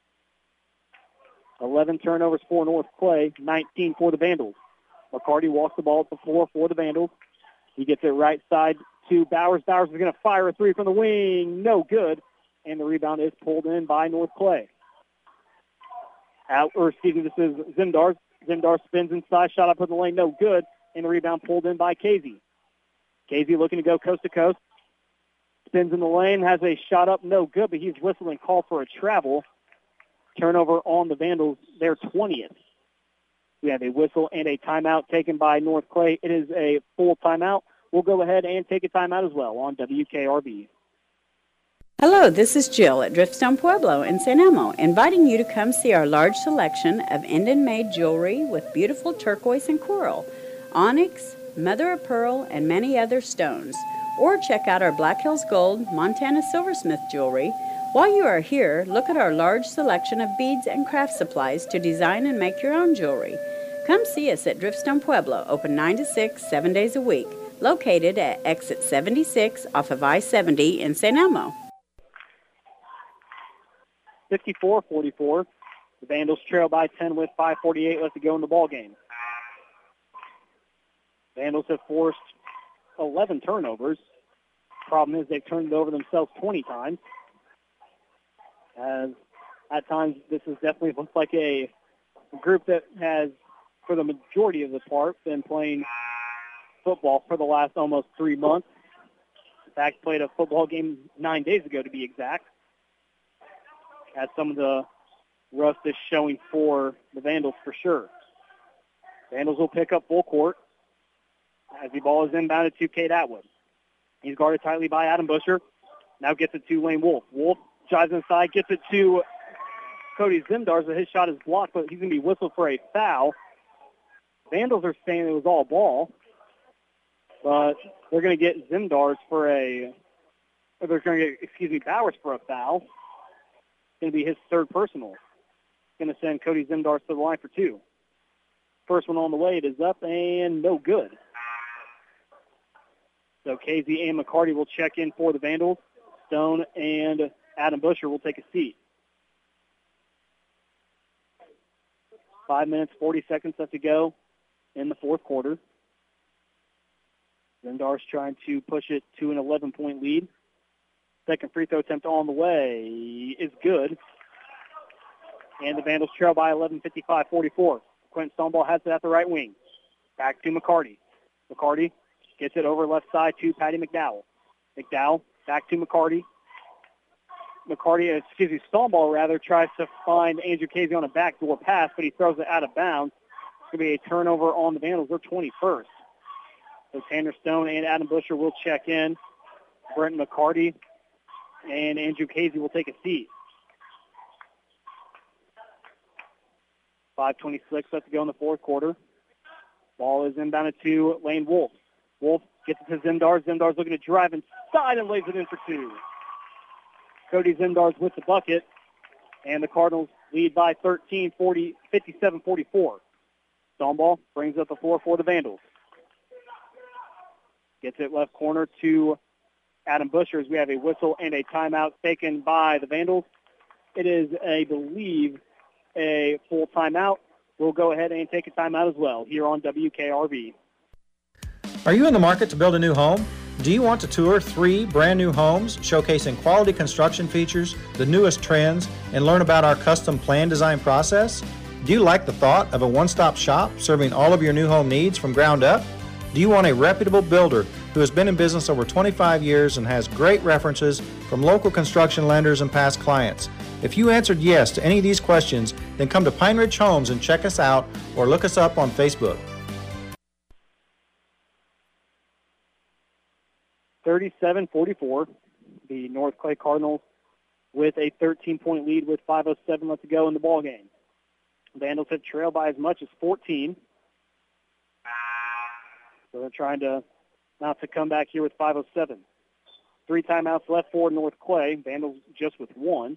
11 turnovers for North Clay, 19 for the Vandals. McCarty walks the ball at the floor for the Vandals. He gets it right side to Bowers. Bowers is going to fire a three from the wing. No good. And the rebound is pulled in by North Clay. This is Zimdars. Zimdars spins inside, shot up in the lane, no good. And the rebound pulled in by Casey. Casey looking to go coast to coast. Spins in the lane, has a shot up, no good, but he's whistling, call for a travel. Turnover on the Vandals, their 20th. We have a whistle and a timeout taken by North Clay. It is a full timeout. We'll go ahead and take a timeout as well on WKRB. Hello, this is Jill at Driftstone Pueblo in San Elmo, inviting you to come see our large selection of Indian-made jewelry with beautiful turquoise and coral, onyx, mother-of-pearl, and many other stones. Or check out our Black Hills Gold, Montana Silversmith jewelry. While you are here, look at our large selection of beads and craft supplies to design and make your own jewelry. Come see us at Driftstone Pueblo, open 9 to 6, 7 days a week, located at exit 76 off of I-70 in San Elmo. 54-44. The Vandals trail by 10 with 5:48 left to go in the ball game. Vandals have forced 11 turnovers. Problem is they've turned it over themselves 20 times. As at times this is definitely looks like a group that has, for the majority of the part, been playing football for the last almost 3 months. In fact, played a football game 9 days ago to be exact. As some of the rust is showing for the Vandals for sure. Vandals will pick up full court as the ball is inbounded to Cade Atwood. He's guarded tightly by Adam Busher. Now gets it to Lane Wolf. Wolf drives inside, gets it to Cody Zimdars, but his shot is blocked, but he's going to be whistled for a foul. Vandals are saying it was all ball, but they're going to get Zimdars for Bowers for a foul. Going to be his third personal. Going to send Cody Zimdars to the line for two. First one on the way. It is up and no good. So Casey and McCarty will check in for the Vandals. Stone and Adam Busher will take a seat. 5 minutes, 40 seconds left to go in the fourth quarter. Zimdars trying to push it to an 11-point lead. Second free throw attempt on the way is good. And the Vandals trail by 11, 55-44. Quentin Stoneball has it at the right wing. Back to McCarty. McCarty gets it over left side to Patty McDowell. McDowell back to McCarty. Stoneball tries to find Andrew Casey on a backdoor pass, but he throws it out of bounds. It's going to be a turnover on the Vandals. They're 21st. So Tanner Stone and Adam Busher will check in. Brent McCarty and Andrew Casey will take a seat. 5:26 left to go in the fourth quarter. Ball is inbounded to Lane Wolf. Wolf gets it to Zimdars. Zimdars looking to drive inside and lays it in for two. Cody Zimdars with the bucket, and the Cardinals lead by 13, 57-44. Stoneball brings up the floor for the Vandals. Gets it left corner to Adam Busher as we have a whistle and a timeout taken by the Vandals. It is, I believe, a full timeout. We'll go ahead and take a timeout as well here on WKRV. Are you in the market to build a new home? Do you want to tour 3 brand new homes showcasing quality construction features, the newest trends, and learn about our custom plan design process? Do you like the thought of a one-stop shop serving all of your new home needs from ground up? Do you want a reputable builder who has been in business over 25 years and has great references from local construction lenders and past clients? If you answered yes to any of these questions, then come to Pine Ridge Homes and check us out or look us up on Facebook. 37-44, the North Clay Cardinals with a 13-point lead with 5:07 left to go in the ballgame. Vandals have trailed by as much as 14. So they're trying to not to come back here with 5:07. 3 timeouts left for North Clay. Vandals just with 1.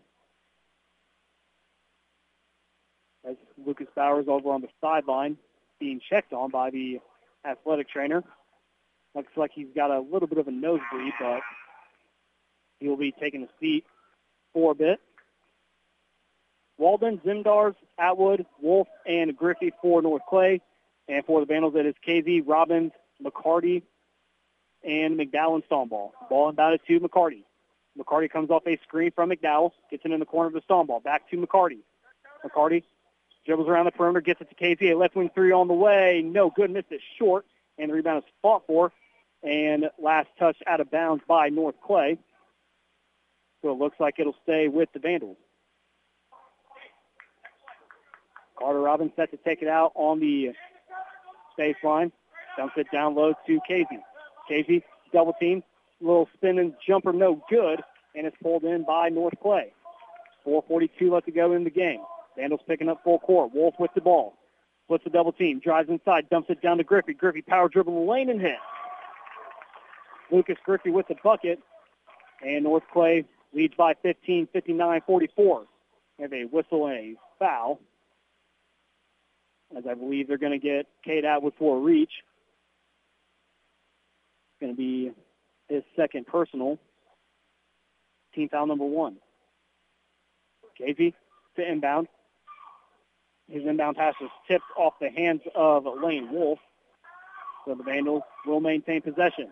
As Lucas Bowers over on the sideline being checked on by the athletic trainer. Looks like he's got a little bit of a nosebleed, but he'll be taking a seat for a bit. Walden, Zimdars, Atwood, Wolf, and Griffey for North Clay. And for the Vandals, it is KZ, Robbins, McCarty, and McDowell and Stoneball. Ball inbounded to McCarty. McCarty comes off a screen from McDowell, gets it in the corner of the Stoneball. Back to McCarty. McCarty dribbles around the perimeter, gets it to KZ. A left wing 3 on the way. No good, missed it short. And the rebound is fought for. And last touch out of bounds by North Clay. So it looks like it'll stay with the Vandals. Carter Robbins set to take it out on the baseline. Dumps it down low to Casey. Casey, double team. Little spinning jumper, no good. And it's pulled in by North Clay. 4:42 left to go in the game. Vandals picking up full court. Wolf with the ball. Splits the double team. Drives inside. Dumps it down to Griffey. Griffey power dribble the lane and hit. Lucas Griffey with the bucket. And North Clay leads by 15, 59-44. They have a whistle and a foul. As I believe they're going to get Cade Atwood for a reach. It's going to be his second personal. Team foul number 1. Casey to inbound. His inbound pass is tipped off the hands of Lane Wolf. So the Vandals will maintain possession.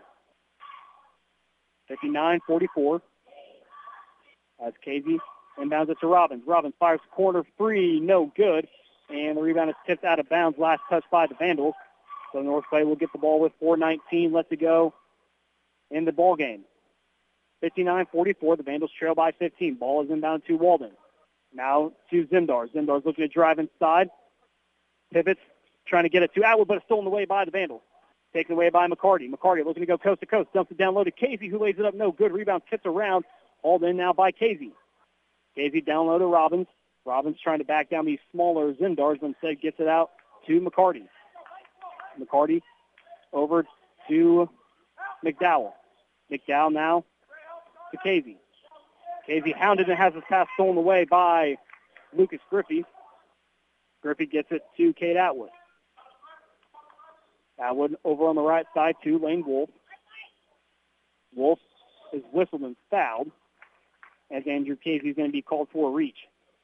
59-44. As Casey inbounds it to Robbins. Robbins fires corner 3, no good. And the rebound is tipped out of bounds. Last touch by the Vandals. So North Clay will get the ball with 4:19 left to go in the ball game. 59-44. The Vandals trail by 15. Ball is inbound to Walden. Now to Zimdars. Zimdars looking to drive inside. Pivots, trying to get it to Atwood, but it's stolen away by the Vandals. Taken away by McCarty. McCarty looking to go coast to coast. Dumps it down low to Casey, who lays it up. No good. Rebound tipped around. Hauled in now by Casey. Casey down low to Robbins. Robbins trying to back down these smaller Zimdars, but instead gets it out to McCarty. McCarty over to McDowell. McDowell now to Casey. Casey hounded and has his pass stolen away by Lucas Griffey. Griffey gets it to Cade Atwood. Atwood over on the right side to Lane Wolf. Wolf is whistled and fouled as Andrew Casey is going to be called for a reach.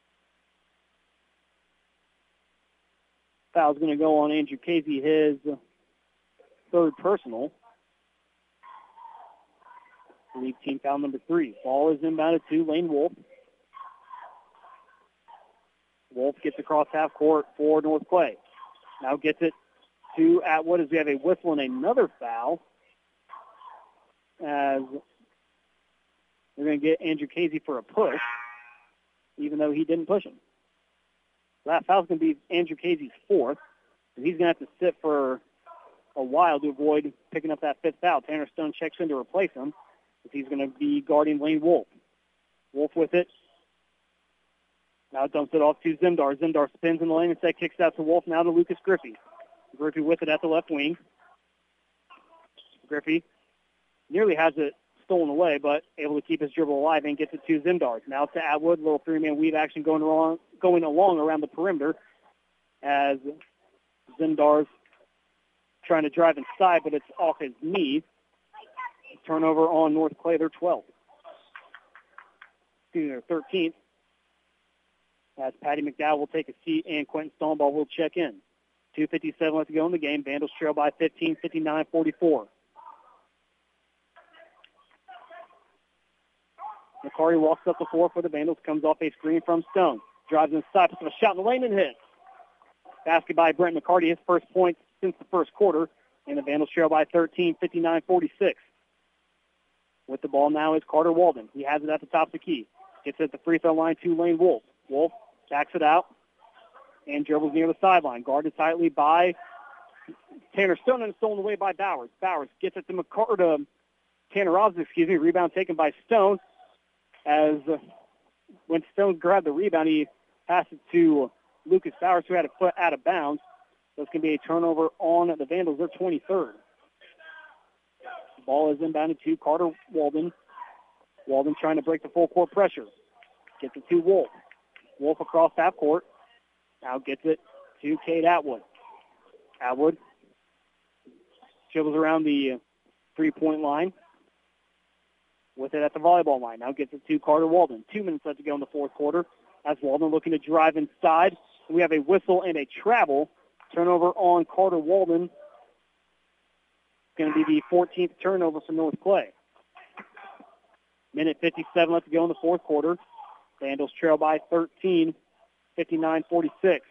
Foul's going to go on Andrew Casey, his third personal. I believe team foul number 3. Ball is inbounded to Lane Wolf. Wolf gets across half court for North Clay. Now gets it to Atwood as we have a whistle and another foul. As we're going to get Andrew Casey for a push, even though he didn't push him. That foul's going to be Andrew Casey's 4th, and he's going to have to sit for a while to avoid picking up that 5th foul. Tanner Stone checks in to replace him, as he's going to be guarding Lane Wolf. Wolf with it. Now dumps it off to Zimdar. Zimdar spins in the lane instead, kicks out to Wolf, now to Lucas Griffey. Griffey with it at the left wing. Griffey nearly has it stolen away, but able to keep his dribble alive and gets it to Zindars. Now to Atwood, little three-man weave action going along around the perimeter as Zindars trying to drive inside, but it's off his knee. Turnover on North Clay, their 12th. Their 13th. As Patty McDowell will take a seat and Quentin Stoneball will check in. 2:57 left to go in the game. Vandals trail by 15, 59-44. McCarty walks up the floor for the Vandals, comes off a screen from Stone. Drives inside, puts a shot in the lane and hits. Basket by Brent McCarty, his first point since the first quarter. And the Vandals trail by 13, 59-46. With the ball now is Carter Walden. He has it at the top of the key. Gets it at the free throw line to Lane Wolf. Wolf backs it out and dribbles near the sideline. Guarded tightly by Tanner Stone and stolen away by Bowers. Bowers gets it to Tanner Robbins, Rebound taken by Stone. As when Stone grabbed the rebound, he passed it to Lucas Bowers, who had a foot out of bounds. So it's going to be a turnover on the Vandals. They're 23rd. The ball is inbounded to Carter Walden. Walden trying to break the full court pressure. Gets it to Wolf. Wolf across half court. Now gets it to Cade Atwood. Atwood dribbles around the three-point line. With it at the volleyball line. Now gets it to Carter Walden. 2 minutes left to go in the fourth quarter. As Walden looking to drive inside. We have a whistle and a travel. Turnover on Carter Walden. It's going to be the 14th turnover for North Clay. Minute 57 left to go in the fourth quarter. Vandals trail by 13, 59-46.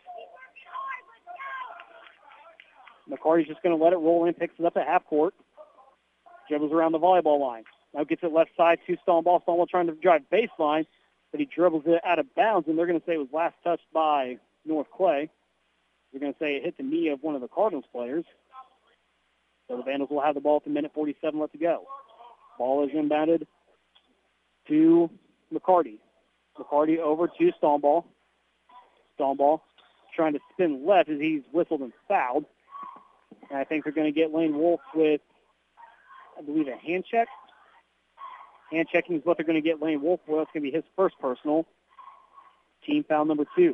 McCarty's just going to let it roll in, picks it up at half court. Dribbles around the volleyball line. Now gets it left side to Stoneball. Stoneball trying to drive baseline, but he dribbles it out of bounds, and they're going to say it was last touched by North Clay. They're going to say it hit the knee of one of the Cardinals players. So the Vandals will have the ball with a minute 47 left to go. Ball is inbounded to McCarty. McCarty over to Stoneball. Stoneball trying to spin left as he's whistled and fouled. And I think they're going to get Lane Wolf with, I believe, a hand check. Hand checking is what they're going to get Lane Wolf for. It's going to be his first personal. Team foul number 2.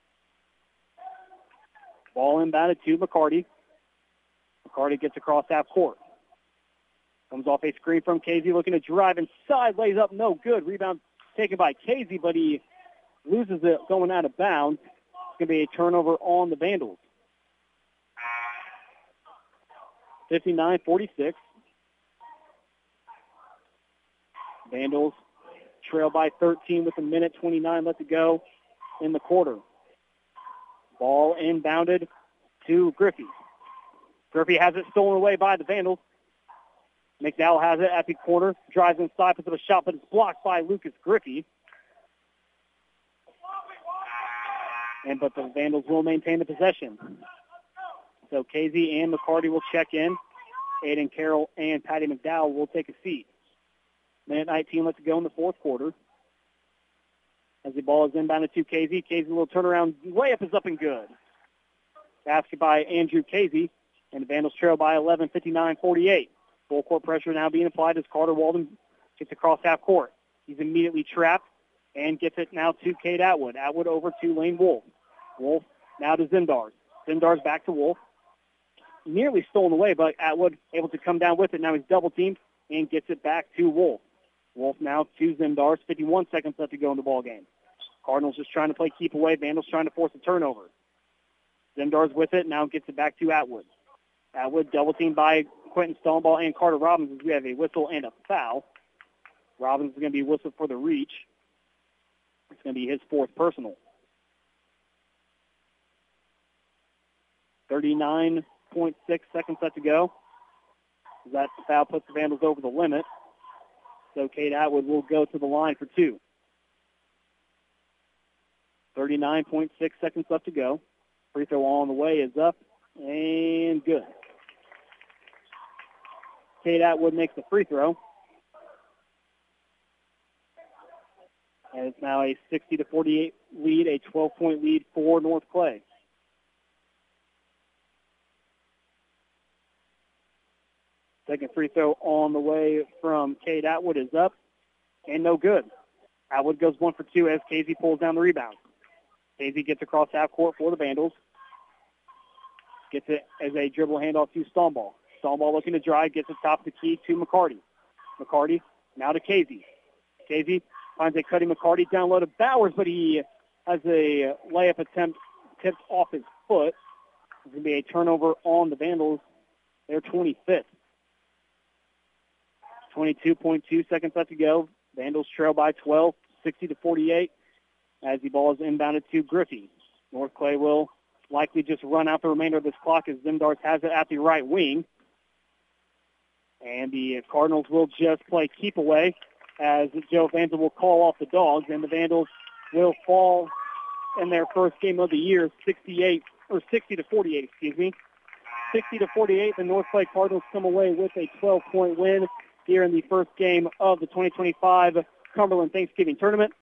Ball inbounded to McCarty. McCarty gets across half court. Comes off a screen from Casey, looking to drive inside, lays up, no good. Rebound taken by Casey, but he loses it going out of bounds. It's going to be a turnover on the Vandals. 59-46. Vandals trail by 13 with a minute 29 left to go in the quarter. Ball inbounded to Griffey. Griffey has it stolen away by the Vandals. McDowell has it at the corner, drives inside, puts up a shot, but it's blocked by Lucas Griffey. But the Vandals will maintain the possession. So Casey and McCarty will check in. Aiden Carroll and Patty McDowell will take a seat. Minute 19 left to go in the fourth quarter. As the ball is inbounded to Casey. Casey will turn around. Layup is up and good. Basket by Andrew Casey. And the Vandals trail by 11, 59-48. Full court pressure now being applied as Carter Walden gets across half court. He's immediately trapped and gets it now to Cade Atwood. Atwood over to Lane Wolf. Wolf now to Zindars. Zindars back to Wolf. Nearly stolen away, but Atwood able to come down with it. Now he's double teamed and gets it back to Wolf. Wolf now to Zindars. 51 seconds left to go in the ball game. Cardinals just trying to play keep away. Vandals trying to force a turnover. Zindars with it. Now gets it back to Atwood. Atwood double teamed by Quentin Stoneball and Carter Robbins as we have a whistle and a foul. Robbins is going to be whistled for the reach. It's going to be his fourth personal. 39.6 seconds left to go. That foul puts the Vandals over the limit. So Cade Atwood will go to the line for 2. 39.6 seconds left to go. Free throw on the way is up and good. Cade Atwood makes the free throw. And it's now a 60-48 lead, a 12-point lead for North Clay. Second free throw on the way from Cade Atwood is up and no good. Atwood goes 1 for 2 as Casey pulls down the rebound. Casey gets across half court for the Vandals. Gets it as a dribble handoff to Stoneball. Stoneball looking to drive, gets it top of the key to McCarty. McCarty now to Casey. Casey finds a Cuddy McCarty down low to Bowers, but he has a layup attempt tipped off his foot. It's going to be a turnover on the Vandals. They're 25th. 22.2 seconds left to go. Vandals trail by 12, 60-48, as the ball is inbounded to Griffey. North Clay will likely just run out the remainder of this clock as Zimdars has it at the right wing. And the Cardinals will just play keep away as Joe Vanza will call off the Dogs, and the Vandals will fall in their first game of the year, 60-48, 60-48. The North Clay Cardinals come away with a 12-point win here in the first game of the 2025 Cumberland Thanksgiving Tournament.